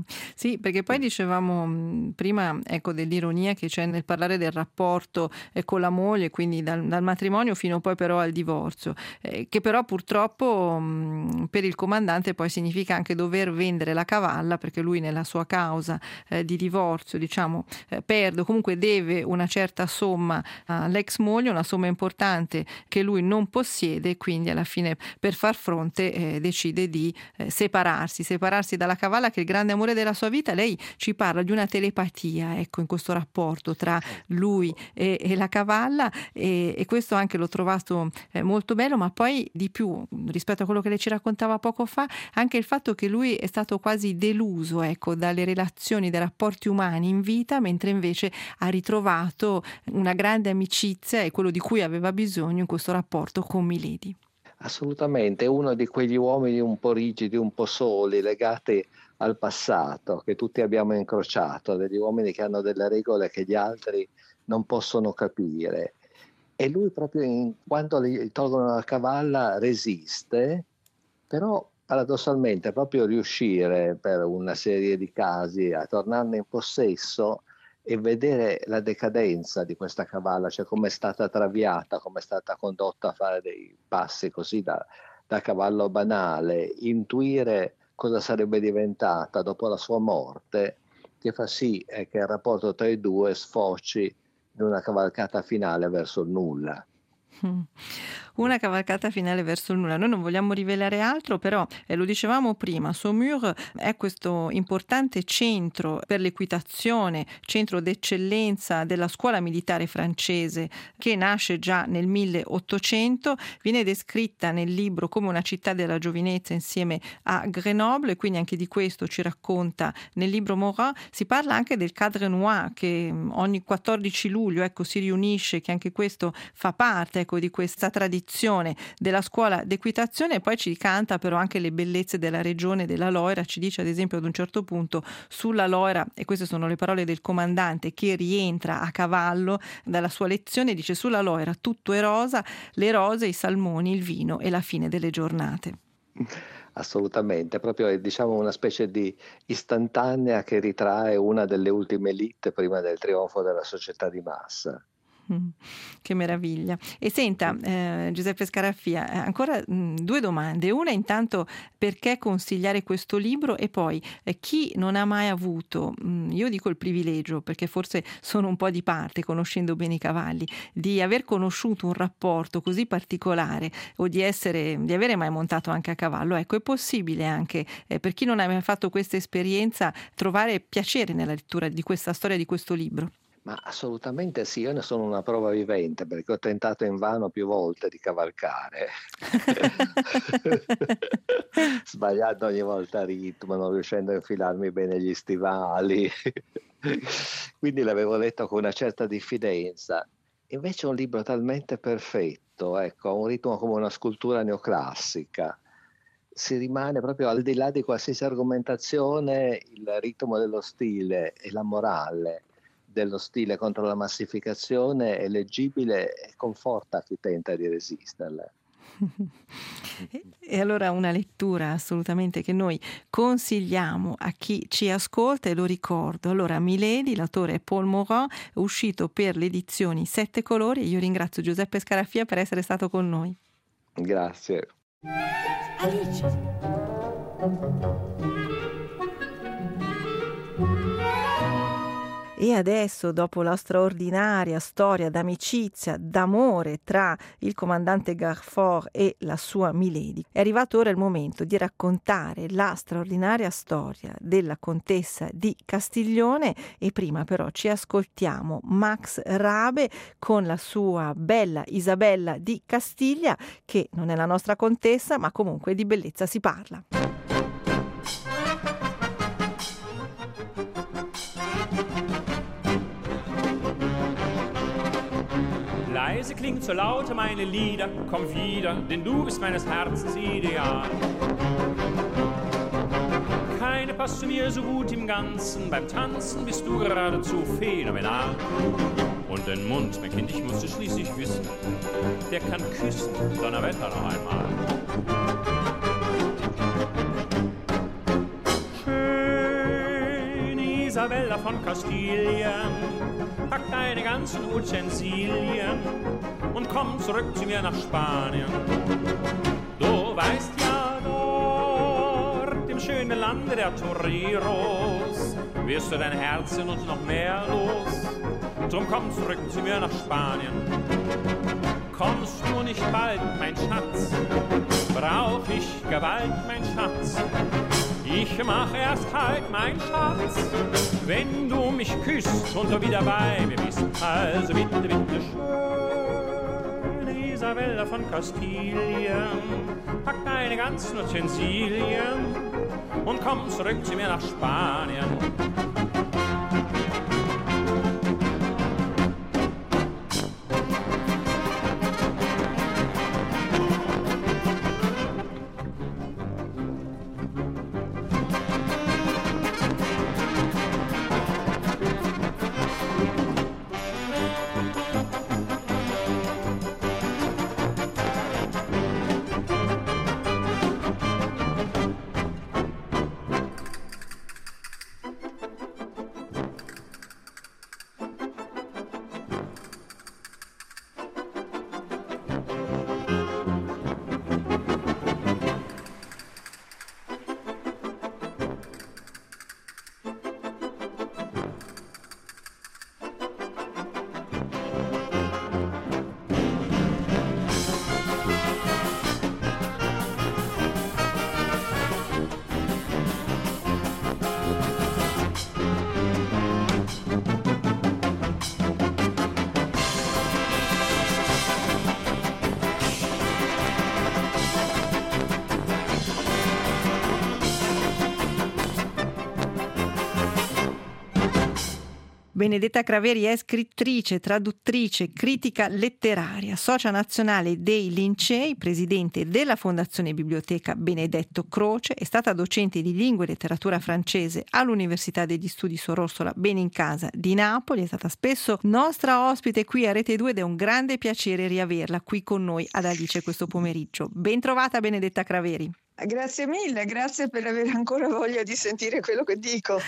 Sì, perché poi dicevamo prima, ecco, dell'ironia che c'è nel parlare del rapporto con la moglie, quindi dal matrimonio fino poi però al divorzio, che però purtroppo per il comandante poi significa anche dover vendere la cavalla, perché lui nella sua causa di divorzio, diciamo, perde, comunque deve una certa somma all'ex moglie, una somma importante che lui non possiede, e quindi alla fine per far fronte decide di separarsi dalla cavalla, che è il grande amore della sua vita. Lei ci parla di una telepatia, ecco, in questo rapporto tra lui e la cavalla, e questo anche l'ho trovato molto bello, ma poi di più rispetto a quello che lei ci raccontava poco fa, anche il fatto che lui è stato quasi deluso, ecco, dalle relazioni, dai rapporti umani in vita, mentre invece ha ritrovato una grande amicizia e quello di cui aveva bisogno in questo rapporto con Milady. Assolutamente, è uno di quegli uomini un po' rigidi, un po' soli, legati al passato, che tutti abbiamo incrociato, degli uomini che hanno delle regole che gli altri non possono capire. E lui proprio quando gli tolgono la cavalla resiste, però paradossalmente proprio riuscire per una serie di casi a tornarne in possesso e vedere la decadenza di questa cavalla, cioè come è stata traviata, come è stata condotta a fare dei passi così da cavallo banale, intuire cosa sarebbe diventata dopo la sua morte, che fa sì che il rapporto tra i due sfoci in una cavalcata finale verso il nulla. Una cavalcata finale verso il nulla. Noi non vogliamo rivelare altro, però lo dicevamo prima, Saumur è questo importante centro per l'equitazione, centro d'eccellenza della scuola militare francese, che nasce già nel 1800, viene descritta nel libro come una città della giovinezza insieme a Grenoble, e quindi anche di questo ci racconta nel libro Morin. Si parla anche del Cadre Noir, che ogni 14 luglio, ecco, si riunisce, che anche questo fa parte, ecco, di questa tradizione della scuola d'equitazione. E poi ci canta però anche le bellezze della regione della Loira. Ci dice ad esempio ad un certo punto sulla Loira, e queste sono le parole del comandante che rientra a cavallo dalla sua lezione, dice: sulla Loira tutto è rosa, le rose, i salmoni, il vino e la fine delle giornate. Assolutamente, proprio è, diciamo, una specie di istantanea che ritrae una delle ultime elite prima del trionfo della società di massa. Che meraviglia. E senta, Giuseppe Scarafia, ancora due domande. Una intanto, perché consigliare questo libro? E poi, chi non ha mai avuto, io dico il privilegio, perché forse sono un po' di parte, conoscendo bene i cavalli, di aver conosciuto un rapporto così particolare o di avere mai montato anche a cavallo, ecco, è possibile anche, per chi non ha mai fatto questa esperienza, trovare piacere nella lettura di questa storia, di questo libro? Ma assolutamente sì, io ne sono una prova vivente perché ho tentato invano più volte di cavalcare, sbagliando ogni volta ritmo, non riuscendo a infilarmi bene gli stivali, quindi l'avevo letto con una certa diffidenza. Invece è un libro talmente perfetto, ecco, ha un ritmo come una scultura neoclassica. Si rimane proprio al di là di qualsiasi argomentazione, il ritmo dello stile e la morale dello stile contro la massificazione è leggibile e conforta chi tenta di resisterle. E allora una lettura assolutamente che noi consigliamo a chi ci ascolta, e lo ricordo. Allora, Milady, l'autore è Paul Morand, è uscito per le edizioni Sette Colori, e io ringrazio Giuseppe Scarafia per essere stato con noi. Grazie. Alice. E adesso, dopo la straordinaria storia d'amicizia, d'amore tra il comandante Garfort e la sua Milady, è arrivato ora il momento di raccontare la straordinaria storia della contessa di Castiglione. E prima però ci ascoltiamo Max Rabe con la sua bella Isabella di Castiglia, che non è la nostra contessa, ma comunque di bellezza si parla. Leise klingt so laut meine Lieder, komm wieder, denn du bist meines Herzens Ideal. Keine passt zu mir so gut im Ganzen, beim Tanzen bist du geradezu phänomenal. Und den Mund, mein Kind, ich musste schließlich wissen, der kann küssen, Donnerwetter noch einmal. Schöne Isabella von Kastilien, pack deine ganzen Utensilien und komm zurück zu mir nach Spanien. Du weißt ja, dort im schönen Lande der Toreros wirst du dein Herzen und noch mehr los. Drum komm zurück zu mir nach Spanien. Kommst du nicht bald, mein Schatz, brauch ich Gewalt, mein Schatz. Ich mach erst halt, mein Schatz, wenn du mich küsst und du wieder bei mir bist. Also bitte, bitte, schöne Isabella von Kastilien, pack deine ganzen Utensilien und komm zurück zu mir nach Spanien. Benedetta Craveri è scrittrice, traduttrice, critica letteraria, socia nazionale dei Lincei, presidente della Fondazione Biblioteca Benedetto Croce, è stata docente di lingua e letteratura francese all'Università degli Studi Sorossola Benincasa di Napoli, è stata spesso nostra ospite qui a Rete 2 ed è un grande piacere riaverla qui con noi ad Alice questo pomeriggio. Ben trovata Benedetta Craveri. Grazie mille, grazie per avere ancora voglia di sentire quello che dico.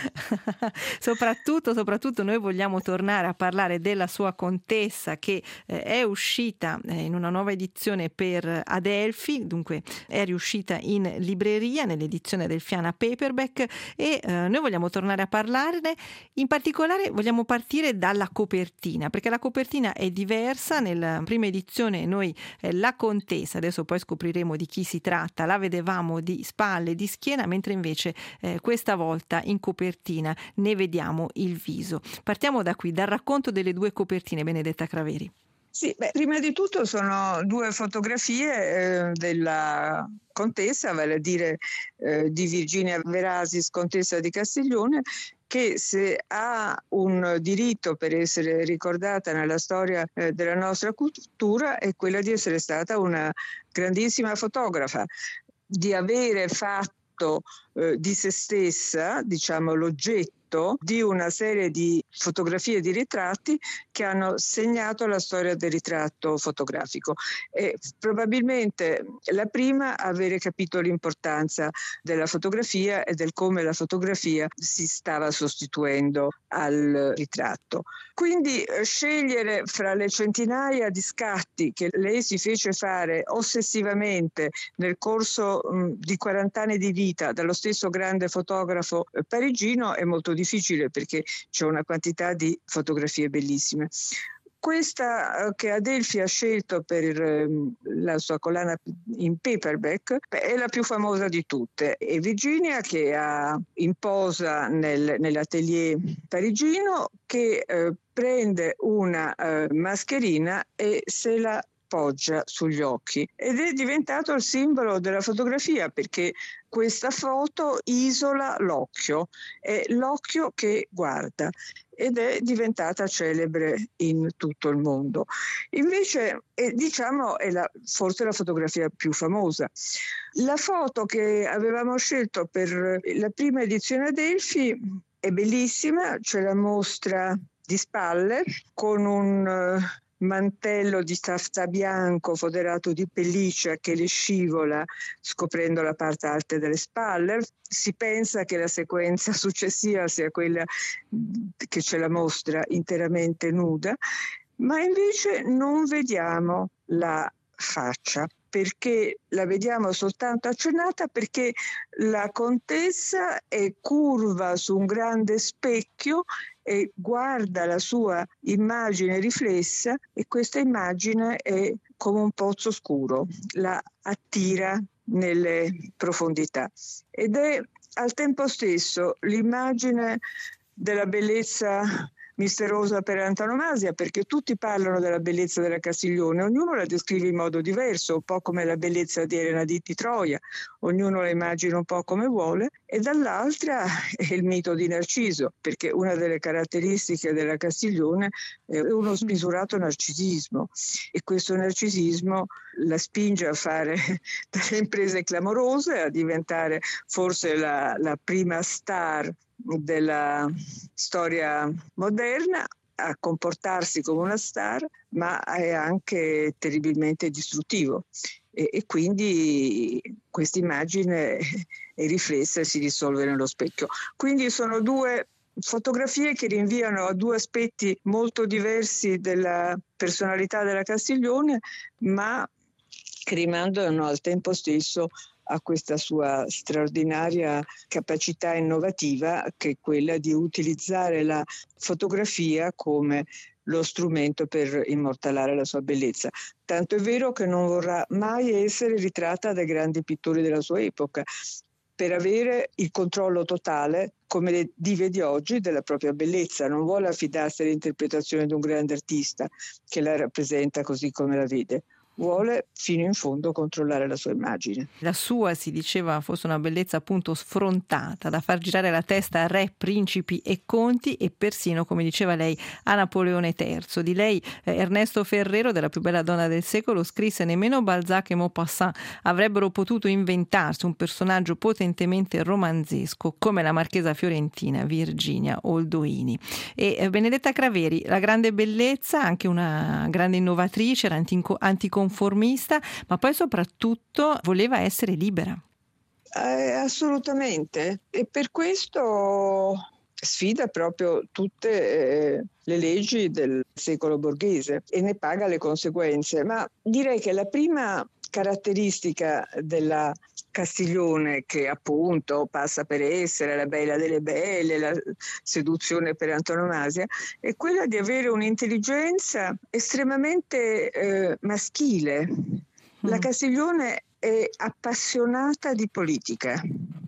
Soprattutto noi vogliamo tornare a parlare della sua Contessa, che è uscita in una nuova edizione per Adelphi, dunque è riuscita in libreria nell'edizione del Fiana Paperback, e noi vogliamo tornare a parlarne. In particolare vogliamo partire dalla copertina, perché la copertina è diversa. Nella prima edizione noi la Contessa, adesso poi scopriremo di chi si tratta, la vedevamo di spalle, di schiena, mentre invece questa volta in copertina ne vediamo il viso. Partiamo da qui, dal racconto delle due copertine, Benedetta Craveri. Sì, prima di tutto sono due fotografie della Contessa, vale a dire di Virginia Verasis, Contessa di Castiglione, che se ha un diritto per essere ricordata nella storia della nostra cultura è quella di essere stata una grandissima fotografa, di avere fatto di se stessa, diciamo, l'oggetto di una serie di fotografie e di ritratti che hanno segnato la storia del ritratto fotografico. E probabilmente la prima a avere capito l'importanza della fotografia e del come la fotografia si stava sostituendo al ritratto. Quindi scegliere fra le centinaia di scatti che lei si fece fare ossessivamente nel corso di 40 anni di vita dallo stesso grande fotografo parigino è molto difficile, perché c'è una quantità di fotografie bellissime. Questa che Adelphi ha scelto per la sua collana in paperback è la più famosa di tutte. È Virginia che ha in posa nell'atelier parigino, che prende una mascherina e se la poggia sugli occhi, ed è diventato il simbolo della fotografia, perché questa foto isola l'occhio, è l'occhio che guarda, ed è diventata celebre in tutto il mondo. Invece diciamo è forse la fotografia più famosa. La foto che avevamo scelto per la prima edizione Adelphi è bellissima, ce la mostra di spalle con un mantello di staffa bianco foderato di pelliccia che le scivola scoprendo la parte alta delle spalle. Si pensa che la sequenza successiva sia quella che ce la mostra interamente nuda, ma invece non vediamo la faccia, perché la vediamo soltanto accennata, perché la contessa è curva su un grande specchio e guarda la sua immagine riflessa, e questa immagine è come un pozzo scuro, la attira nelle profondità, ed è al tempo stesso l'immagine della bellezza misteriosa per antonomasia, perché tutti parlano della bellezza della Castiglione, ognuno la descrive in modo diverso, un po' come la bellezza di Elena di Troia, ognuno la immagina un po' come vuole, e dall'altra è il mito di Narciso, perché una delle caratteristiche della Castiglione è uno smisurato narcisismo, e questo narcisismo la spinge a fare delle imprese clamorose, a diventare forse la prima star della storia moderna, a comportarsi come una star, ma è anche terribilmente distruttivo, e quindi questa immagine è riflessa e si dissolve nello specchio. Quindi sono due fotografie che rinviano a due aspetti molto diversi della personalità della Castiglione, ma che rimandano al tempo stesso a questa sua straordinaria capacità innovativa, che è quella di utilizzare la fotografia come lo strumento per immortalare la sua bellezza. Tanto è vero che non vorrà mai essere ritratta dai grandi pittori della sua epoca, per avere il controllo totale, come le dive di oggi, della propria bellezza. Non vuole affidarsi all'interpretazione di un grande artista che la rappresenta così come la vede. Vuole fino in fondo controllare la sua immagine. La sua, si diceva, fosse una bellezza appunto sfrontata, da far girare la testa a re, principi e conti, e persino, come diceva lei, a Napoleone III. Di lei Ernesto Ferrero, della più bella donna del secolo, scrisse: nemmeno Balzac e Maupassant avrebbero potuto inventarsi un personaggio potentemente romanzesco come la marchesa fiorentina Virginia Oldoini. E Benedetta Craveri, la grande bellezza, anche una grande innovatrice, era anticonformista, ma poi soprattutto voleva essere libera. Assolutamente, e per questo sfida proprio tutte le leggi del secolo borghese e ne paga le conseguenze. Ma direi che la prima caratteristica della Castiglione, che appunto passa per essere la bella delle belle, la seduzione per antonomasia, è quella di avere un'intelligenza estremamente maschile. La Castiglione è appassionata di politica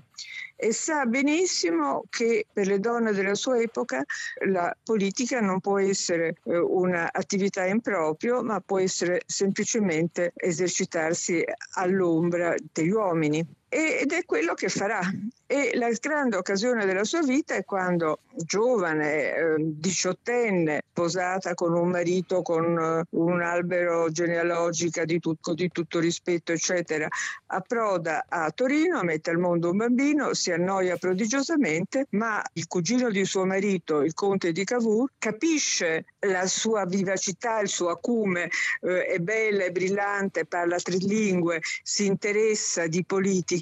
e sa benissimo che per le donne della sua epoca la politica non può essere un'attività in proprio, ma può essere semplicemente esercitarsi all'ombra degli uomini. Ed è quello che farà. E la grande occasione della sua vita è quando, giovane, diciottenne, sposata con un marito con un albero genealogico di tutto rispetto, eccetera, approda a Torino, mette al mondo un bambino, si annoia prodigiosamente, ma il cugino di suo marito, il conte di Cavour, capisce la sua vivacità, il suo acume, è bella, è brillante, parla 3 lingue, si interessa di politica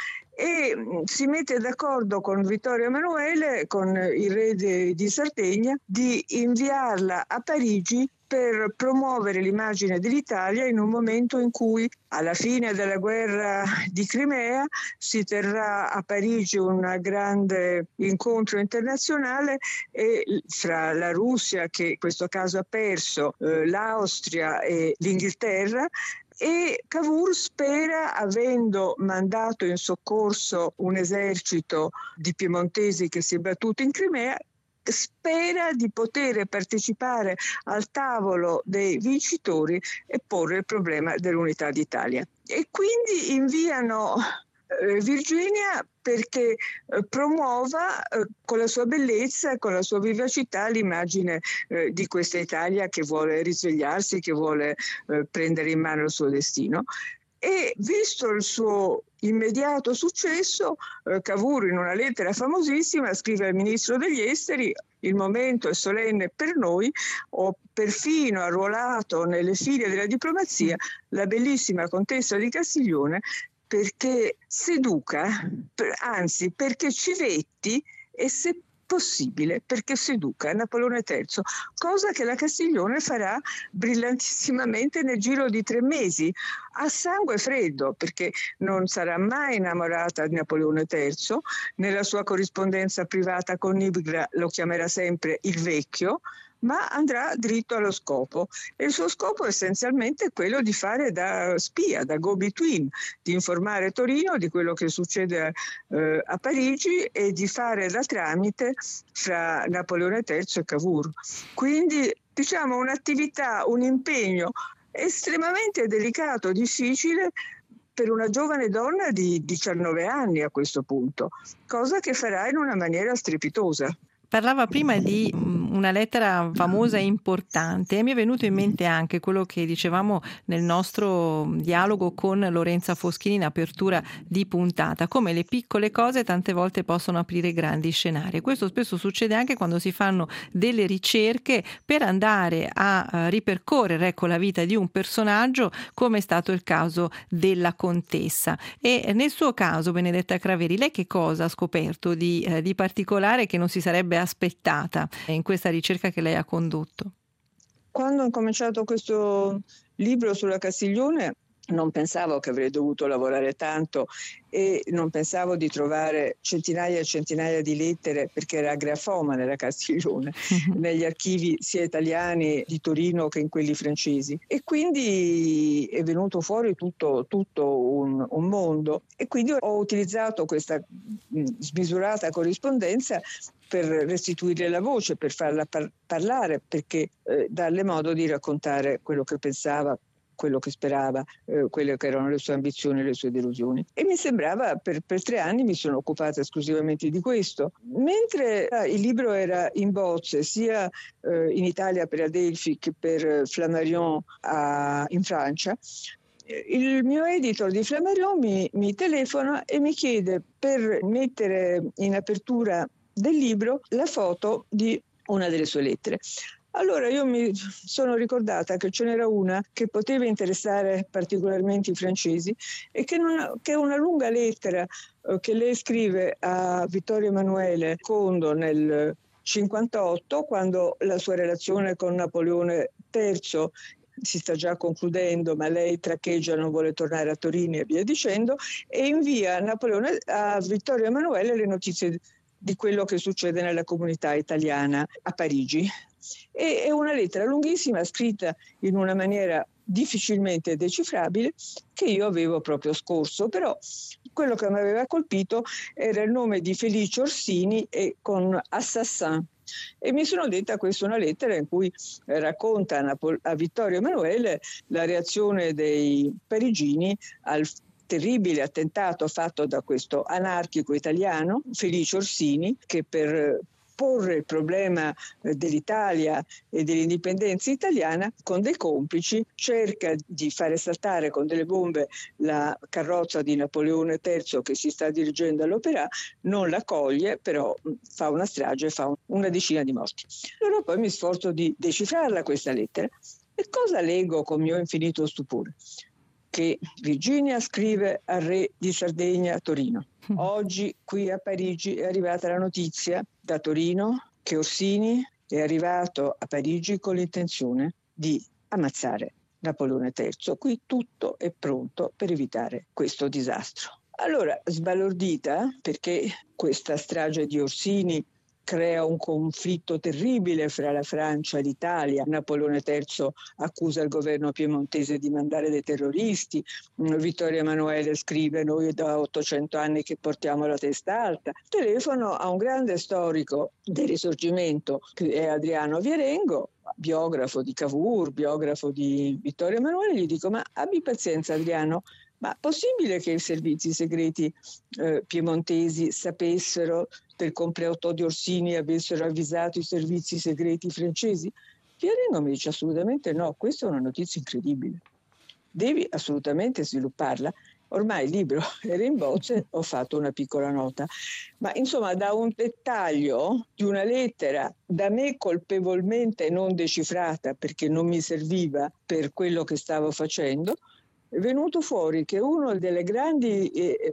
e si mette d'accordo con Vittorio Emanuele, con il re di Sardegna, di inviarla a Parigi per promuovere l'immagine dell'Italia in un momento in cui, alla fine della guerra di Crimea, si terrà a Parigi un grande incontro internazionale fra la Russia, che in questo caso ha perso, l'Austria e l'Inghilterra. E Cavour spera, avendo mandato in soccorso un esercito di piemontesi che si è battuto in Crimea, spera di poter partecipare al tavolo dei vincitori e porre il problema dell'unità d'Italia. E quindi inviano Virginia perché promuova con la sua bellezza e con la sua vivacità l'immagine di questa Italia che vuole risvegliarsi, che vuole prendere in mano il suo destino. E visto il suo immediato successo, Cavour in una lettera famosissima scrive al ministro degli esteri: il momento è solenne per noi, ho perfino arruolato nelle file della diplomazia la bellissima contessa di Castiglione perché seduca, anzi perché civetti e se possibile perché seduca Napoleone III, cosa che la Castiglione farà brillantissimamente nel giro di 3 mesi, a sangue freddo, perché non sarà mai innamorata di Napoleone III. Nella sua corrispondenza privata con Nigra lo chiamerà sempre il vecchio, ma andrà dritto allo scopo. E il suo scopo è essenzialmente quello di fare da spia, da go-between, di informare Torino di quello che succede a Parigi e di fare da tramite fra Napoleone III e Cavour. Quindi, diciamo, un'attività, un impegno estremamente delicato, difficile, per una giovane donna di 19 anni a questo punto, cosa che farà in una maniera strepitosa. Parlava prima di una lettera famosa e importante e mi è venuto in mente anche quello che dicevamo nel nostro dialogo con Lorenza Foschini in apertura di puntata, come le piccole cose tante volte possono aprire grandi scenari. Questo spesso succede anche quando si fanno delle ricerche per andare a ripercorrere, ecco, la vita di un personaggio, come è stato il caso della contessa. E nel suo caso, Benedetta Craveri, lei che cosa ha scoperto di particolare che non si sarebbe aspettata in questa ricerca che lei ha condotto? Quando ho cominciato questo libro sulla Castiglione non pensavo che avrei dovuto lavorare tanto e non pensavo di trovare centinaia e centinaia di lettere, perché era grafomane la Castiglione, negli archivi sia italiani di Torino che in quelli francesi. E quindi è venuto fuori tutto un mondo. E quindi ho utilizzato questa smisurata corrispondenza per restituirle la voce, per farla parlare, perché darle modo di raccontare quello che pensava, quello che sperava, quelle che erano le sue ambizioni e le sue delusioni. E mi sembrava, per 3 anni mi sono occupata esclusivamente di questo. Mentre il libro era in bozze sia in Italia per Adelphi che per Flammarion in Francia, il mio editor di Flammarion mi telefona e mi chiede per mettere in apertura del libro la foto di una delle sue lettere. Allora io mi sono ricordata che ce n'era una che poteva interessare particolarmente i francesi e che è una lunga lettera che lei scrive a Vittorio Emanuele II nel 58, quando la sua relazione con Napoleone III si sta già concludendo, ma lei traccheggia, non vuole tornare a Torino e via dicendo, e invia a Vittorio Emanuele le notizie di quello che succede nella comunità italiana a Parigi. E è una lettera lunghissima, scritta in una maniera difficilmente decifrabile, che io avevo proprio scorso, però quello che mi aveva colpito era il nome di Felice Orsini e con Assassin. E mi sono detta, questa è una lettera in cui racconta a Vittorio Emanuele la reazione dei parigini al terribile attentato fatto da questo anarchico italiano, Felice Orsini, che per porre il problema dell'Italia e dell'indipendenza italiana con dei complici cerca di fare saltare con delle bombe la carrozza di Napoleone III che si sta dirigendo all'Opéra, non la coglie, però fa una strage e fa una decina di morti. Allora poi mi sforzo di decifrarla questa lettera e cosa leggo con mio infinito stupore? Che Virginia scrive al re di Sardegna a Torino: oggi qui a Parigi è arrivata la notizia da Torino che Orsini è arrivato a Parigi con l'intenzione di ammazzare Napoleone III. Qui tutto è pronto per evitare questo disastro. Allora, sbalordita, perché questa strage di Orsini crea un conflitto terribile fra la Francia e l'Italia. Napoleone III accusa il governo piemontese di mandare dei terroristi. Vittorio Emanuele scrive: noi da 800 anni che portiamo la testa alta. Telefono a un grande storico del Risorgimento, che è Adriano Vierengo, biografo di Cavour, biografo di Vittorio Emanuele. Gli dico: ma abbi pazienza Adriano, ma possibile che i servizi segreti piemontesi sapessero del complotto di Orsini e avessero avvisato i servizi segreti francesi? Vierengo mi dice: assolutamente no, questa è una notizia incredibile, devi assolutamente svilupparla. Ormai il libro era in bozze, ho fatto una piccola nota, ma insomma da un dettaglio di una lettera da me colpevolmente non decifrata perché non mi serviva per quello che stavo facendo, è venuto fuori che una delle grandi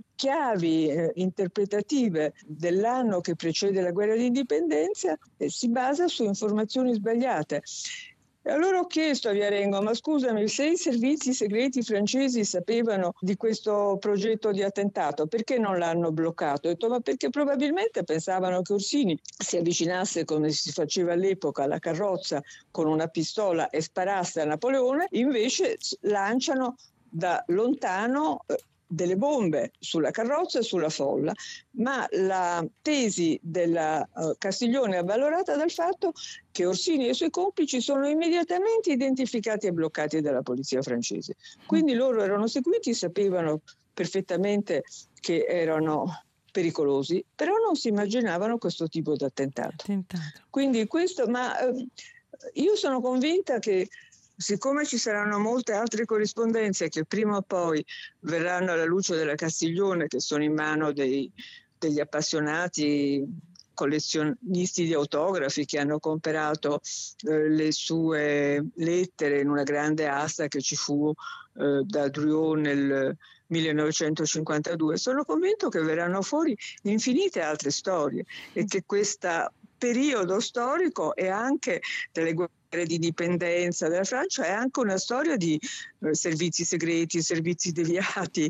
chiavi interpretative dell'anno che precede la guerra di indipendenza si basa su informazioni sbagliate. E allora ho chiesto a Vierengo: ma scusami, se i servizi segreti francesi sapevano di questo progetto di attentato, perché non l'hanno bloccato? Ho detto: ma perché probabilmente pensavano che Orsini si avvicinasse, come si faceva all'epoca, alla carrozza con una pistola e sparasse a Napoleone, invece lanciano da lontano delle bombe sulla carrozza e sulla folla, ma la tesi della Castiglione è avvalorata dal fatto che Orsini e i suoi complici sono immediatamente identificati e bloccati dalla polizia francese. Quindi loro erano seguiti, sapevano perfettamente che erano pericolosi, però non si immaginavano questo tipo di attentato. Quindi questo, ma io sono convinta che siccome ci saranno molte altre corrispondenze che prima o poi verranno alla luce della Castiglione, che sono in mano degli appassionati collezionisti di autografi che hanno comprato le sue lettere in una grande asta che ci fu da Drouot nel 1952, sono convinto che verranno fuori infinite altre storie e che questo periodo storico è anche delle guerre di indipendenza della Francia, è anche una storia di servizi segreti, servizi deviati.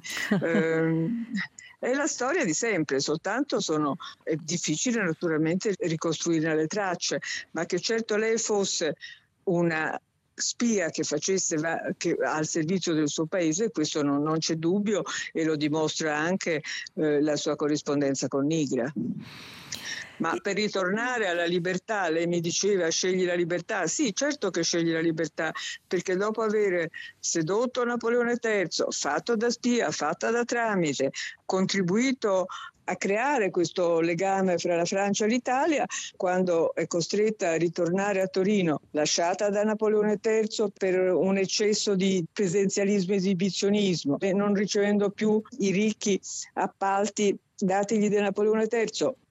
È la storia di sempre, soltanto è difficile naturalmente ricostruire le tracce, ma che certo lei fosse una spia che facesse al servizio del suo paese, questo non c'è dubbio, e lo dimostra anche la sua corrispondenza con Nigra. Ma per ritornare alla libertà, lei mi diceva scegli la libertà. Sì, certo che scegli la libertà, perché dopo aver sedotto Napoleone III, fatto da spia, fatta da tramite, contribuito a creare questo legame fra la Francia e l'Italia, quando è costretta a ritornare a Torino, lasciata da Napoleone III per un eccesso di presenzialismo e esibizionismo, e non ricevendo più i ricchi appalti datigli da Napoleone III,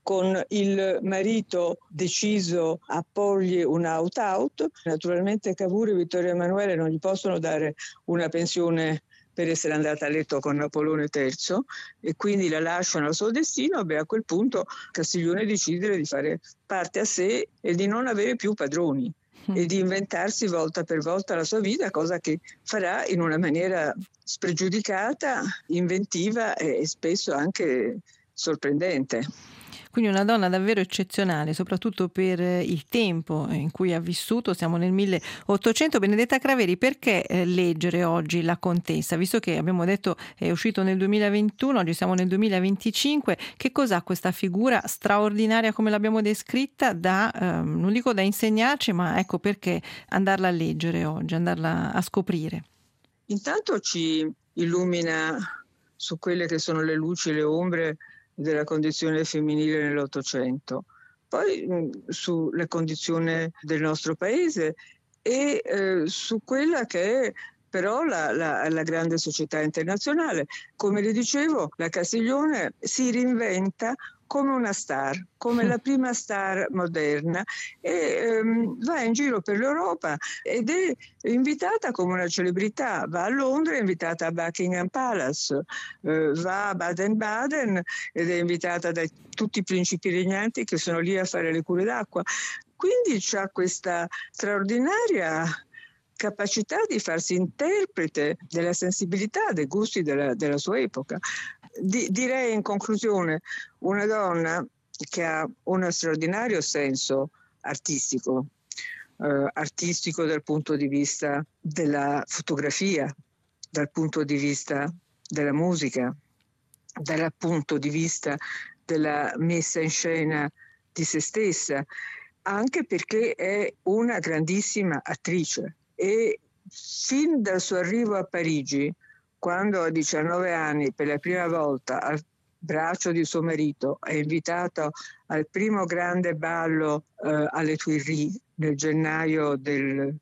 con il marito deciso a porgli un out-out. Naturalmente Cavour e Vittorio Emanuele non gli possono dare una pensione per essere andata a letto con Napoleone III e quindi la lasciano al suo destino. A quel punto Castiglione decide di fare parte a sé e di non avere più padroni e di inventarsi volta per volta la sua vita, cosa che farà in una maniera spregiudicata, inventiva e spesso anche sorprendente. Quindi una donna davvero eccezionale, soprattutto per il tempo in cui ha vissuto. Siamo nel 1800. Benedetta Craveri, perché leggere oggi La Contessa? Visto che abbiamo detto è uscito nel 2021, oggi siamo nel 2025, che cos'ha questa figura straordinaria come l'abbiamo descritta non dico da insegnarci, ma ecco perché andarla a leggere oggi, andarla a scoprire? Intanto ci illumina su quelle che sono le luci e le ombre della condizione femminile nell'Ottocento, poi sulle condizioni del nostro paese e su quella che è però la grande società internazionale. Come le dicevo, la Castiglione si reinventa come una star, come la prima star moderna e va in giro per l'Europa ed è invitata come una celebrità. Va a Londra, è invitata a Buckingham Palace, va a Baden-Baden ed è invitata da tutti i principi regnanti che sono lì a fare le cure d'acqua. Quindi c'ha questa straordinaria capacità di farsi interprete della sensibilità, dei gusti della sua epoca. Direi in conclusione, una donna che ha uno straordinario senso artistico, artistico dal punto di vista della fotografia, dal punto di vista della musica, dal punto di vista della messa in scena di se stessa, anche perché è una grandissima attrice e fin dal suo arrivo a Parigi, quando a 19 anni per la prima volta al braccio di suo marito è invitato al primo grande ballo alle Tuileries nel gennaio del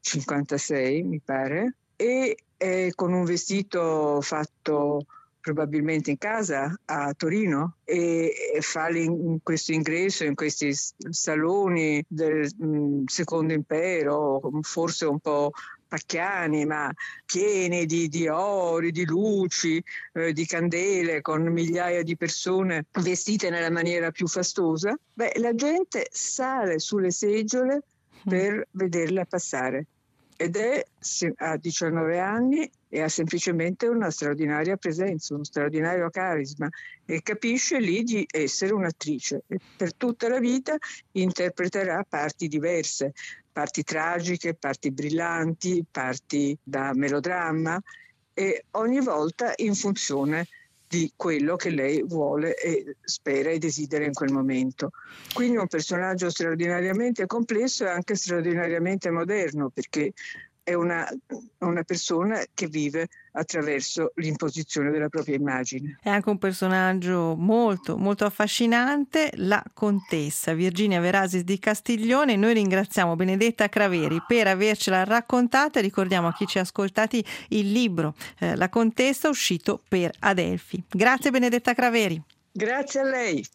56, mi pare, e con un vestito fatto probabilmente in casa a Torino e fa questo ingresso in questi saloni del Secondo Impero, forse un po' pacchiani, ma pieni di ori, di luci, di candele, con migliaia di persone vestite nella maniera più fastosa. La gente sale sulle seggiole per vederla passare ed ha 19 anni e ha semplicemente una straordinaria presenza, uno straordinario carisma e capisce lì di essere un'attrice e per tutta la vita interpreterà parti diverse, parti tragiche, parti brillanti, parti da melodramma e ogni volta in funzione di quello che lei vuole e spera e desidera in quel momento. Quindi è un personaggio straordinariamente complesso e anche straordinariamente moderno, perché è una persona che vive attraverso l'imposizione della propria immagine. È anche un personaggio molto, molto affascinante, la contessa Virginia Verasis di Castiglione. Noi ringraziamo Benedetta Craveri per avercela raccontata e ricordiamo a chi ci ha ascoltati il libro La Contessa, uscito per Adelphi. Grazie Benedetta Craveri. Grazie a lei.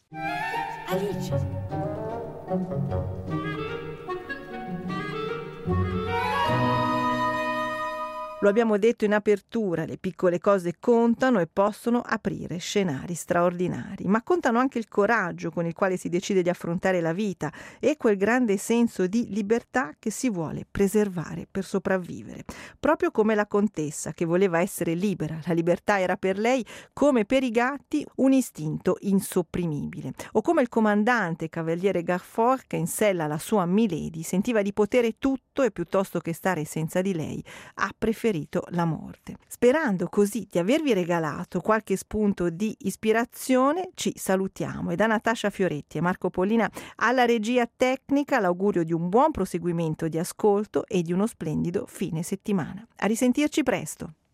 Alice. Lo abbiamo detto in apertura, le piccole cose contano e possono aprire scenari straordinari, ma contano anche il coraggio con il quale si decide di affrontare la vita e quel grande senso di libertà che si vuole preservare per sopravvivere. Proprio come la contessa che voleva essere libera, la libertà era per lei, come per i gatti, un istinto insopprimibile. O come il comandante cavaliere Garfort che in sella alla sua Milady sentiva di potere tutto e piuttosto che stare senza di lei ha preferito la morte. Sperando così di avervi regalato qualche spunto di ispirazione, ci salutiamo e da Natascia Fioretti e Marco Pollina alla regia tecnica l'augurio di un buon proseguimento di ascolto e di uno splendido fine settimana. A risentirci presto.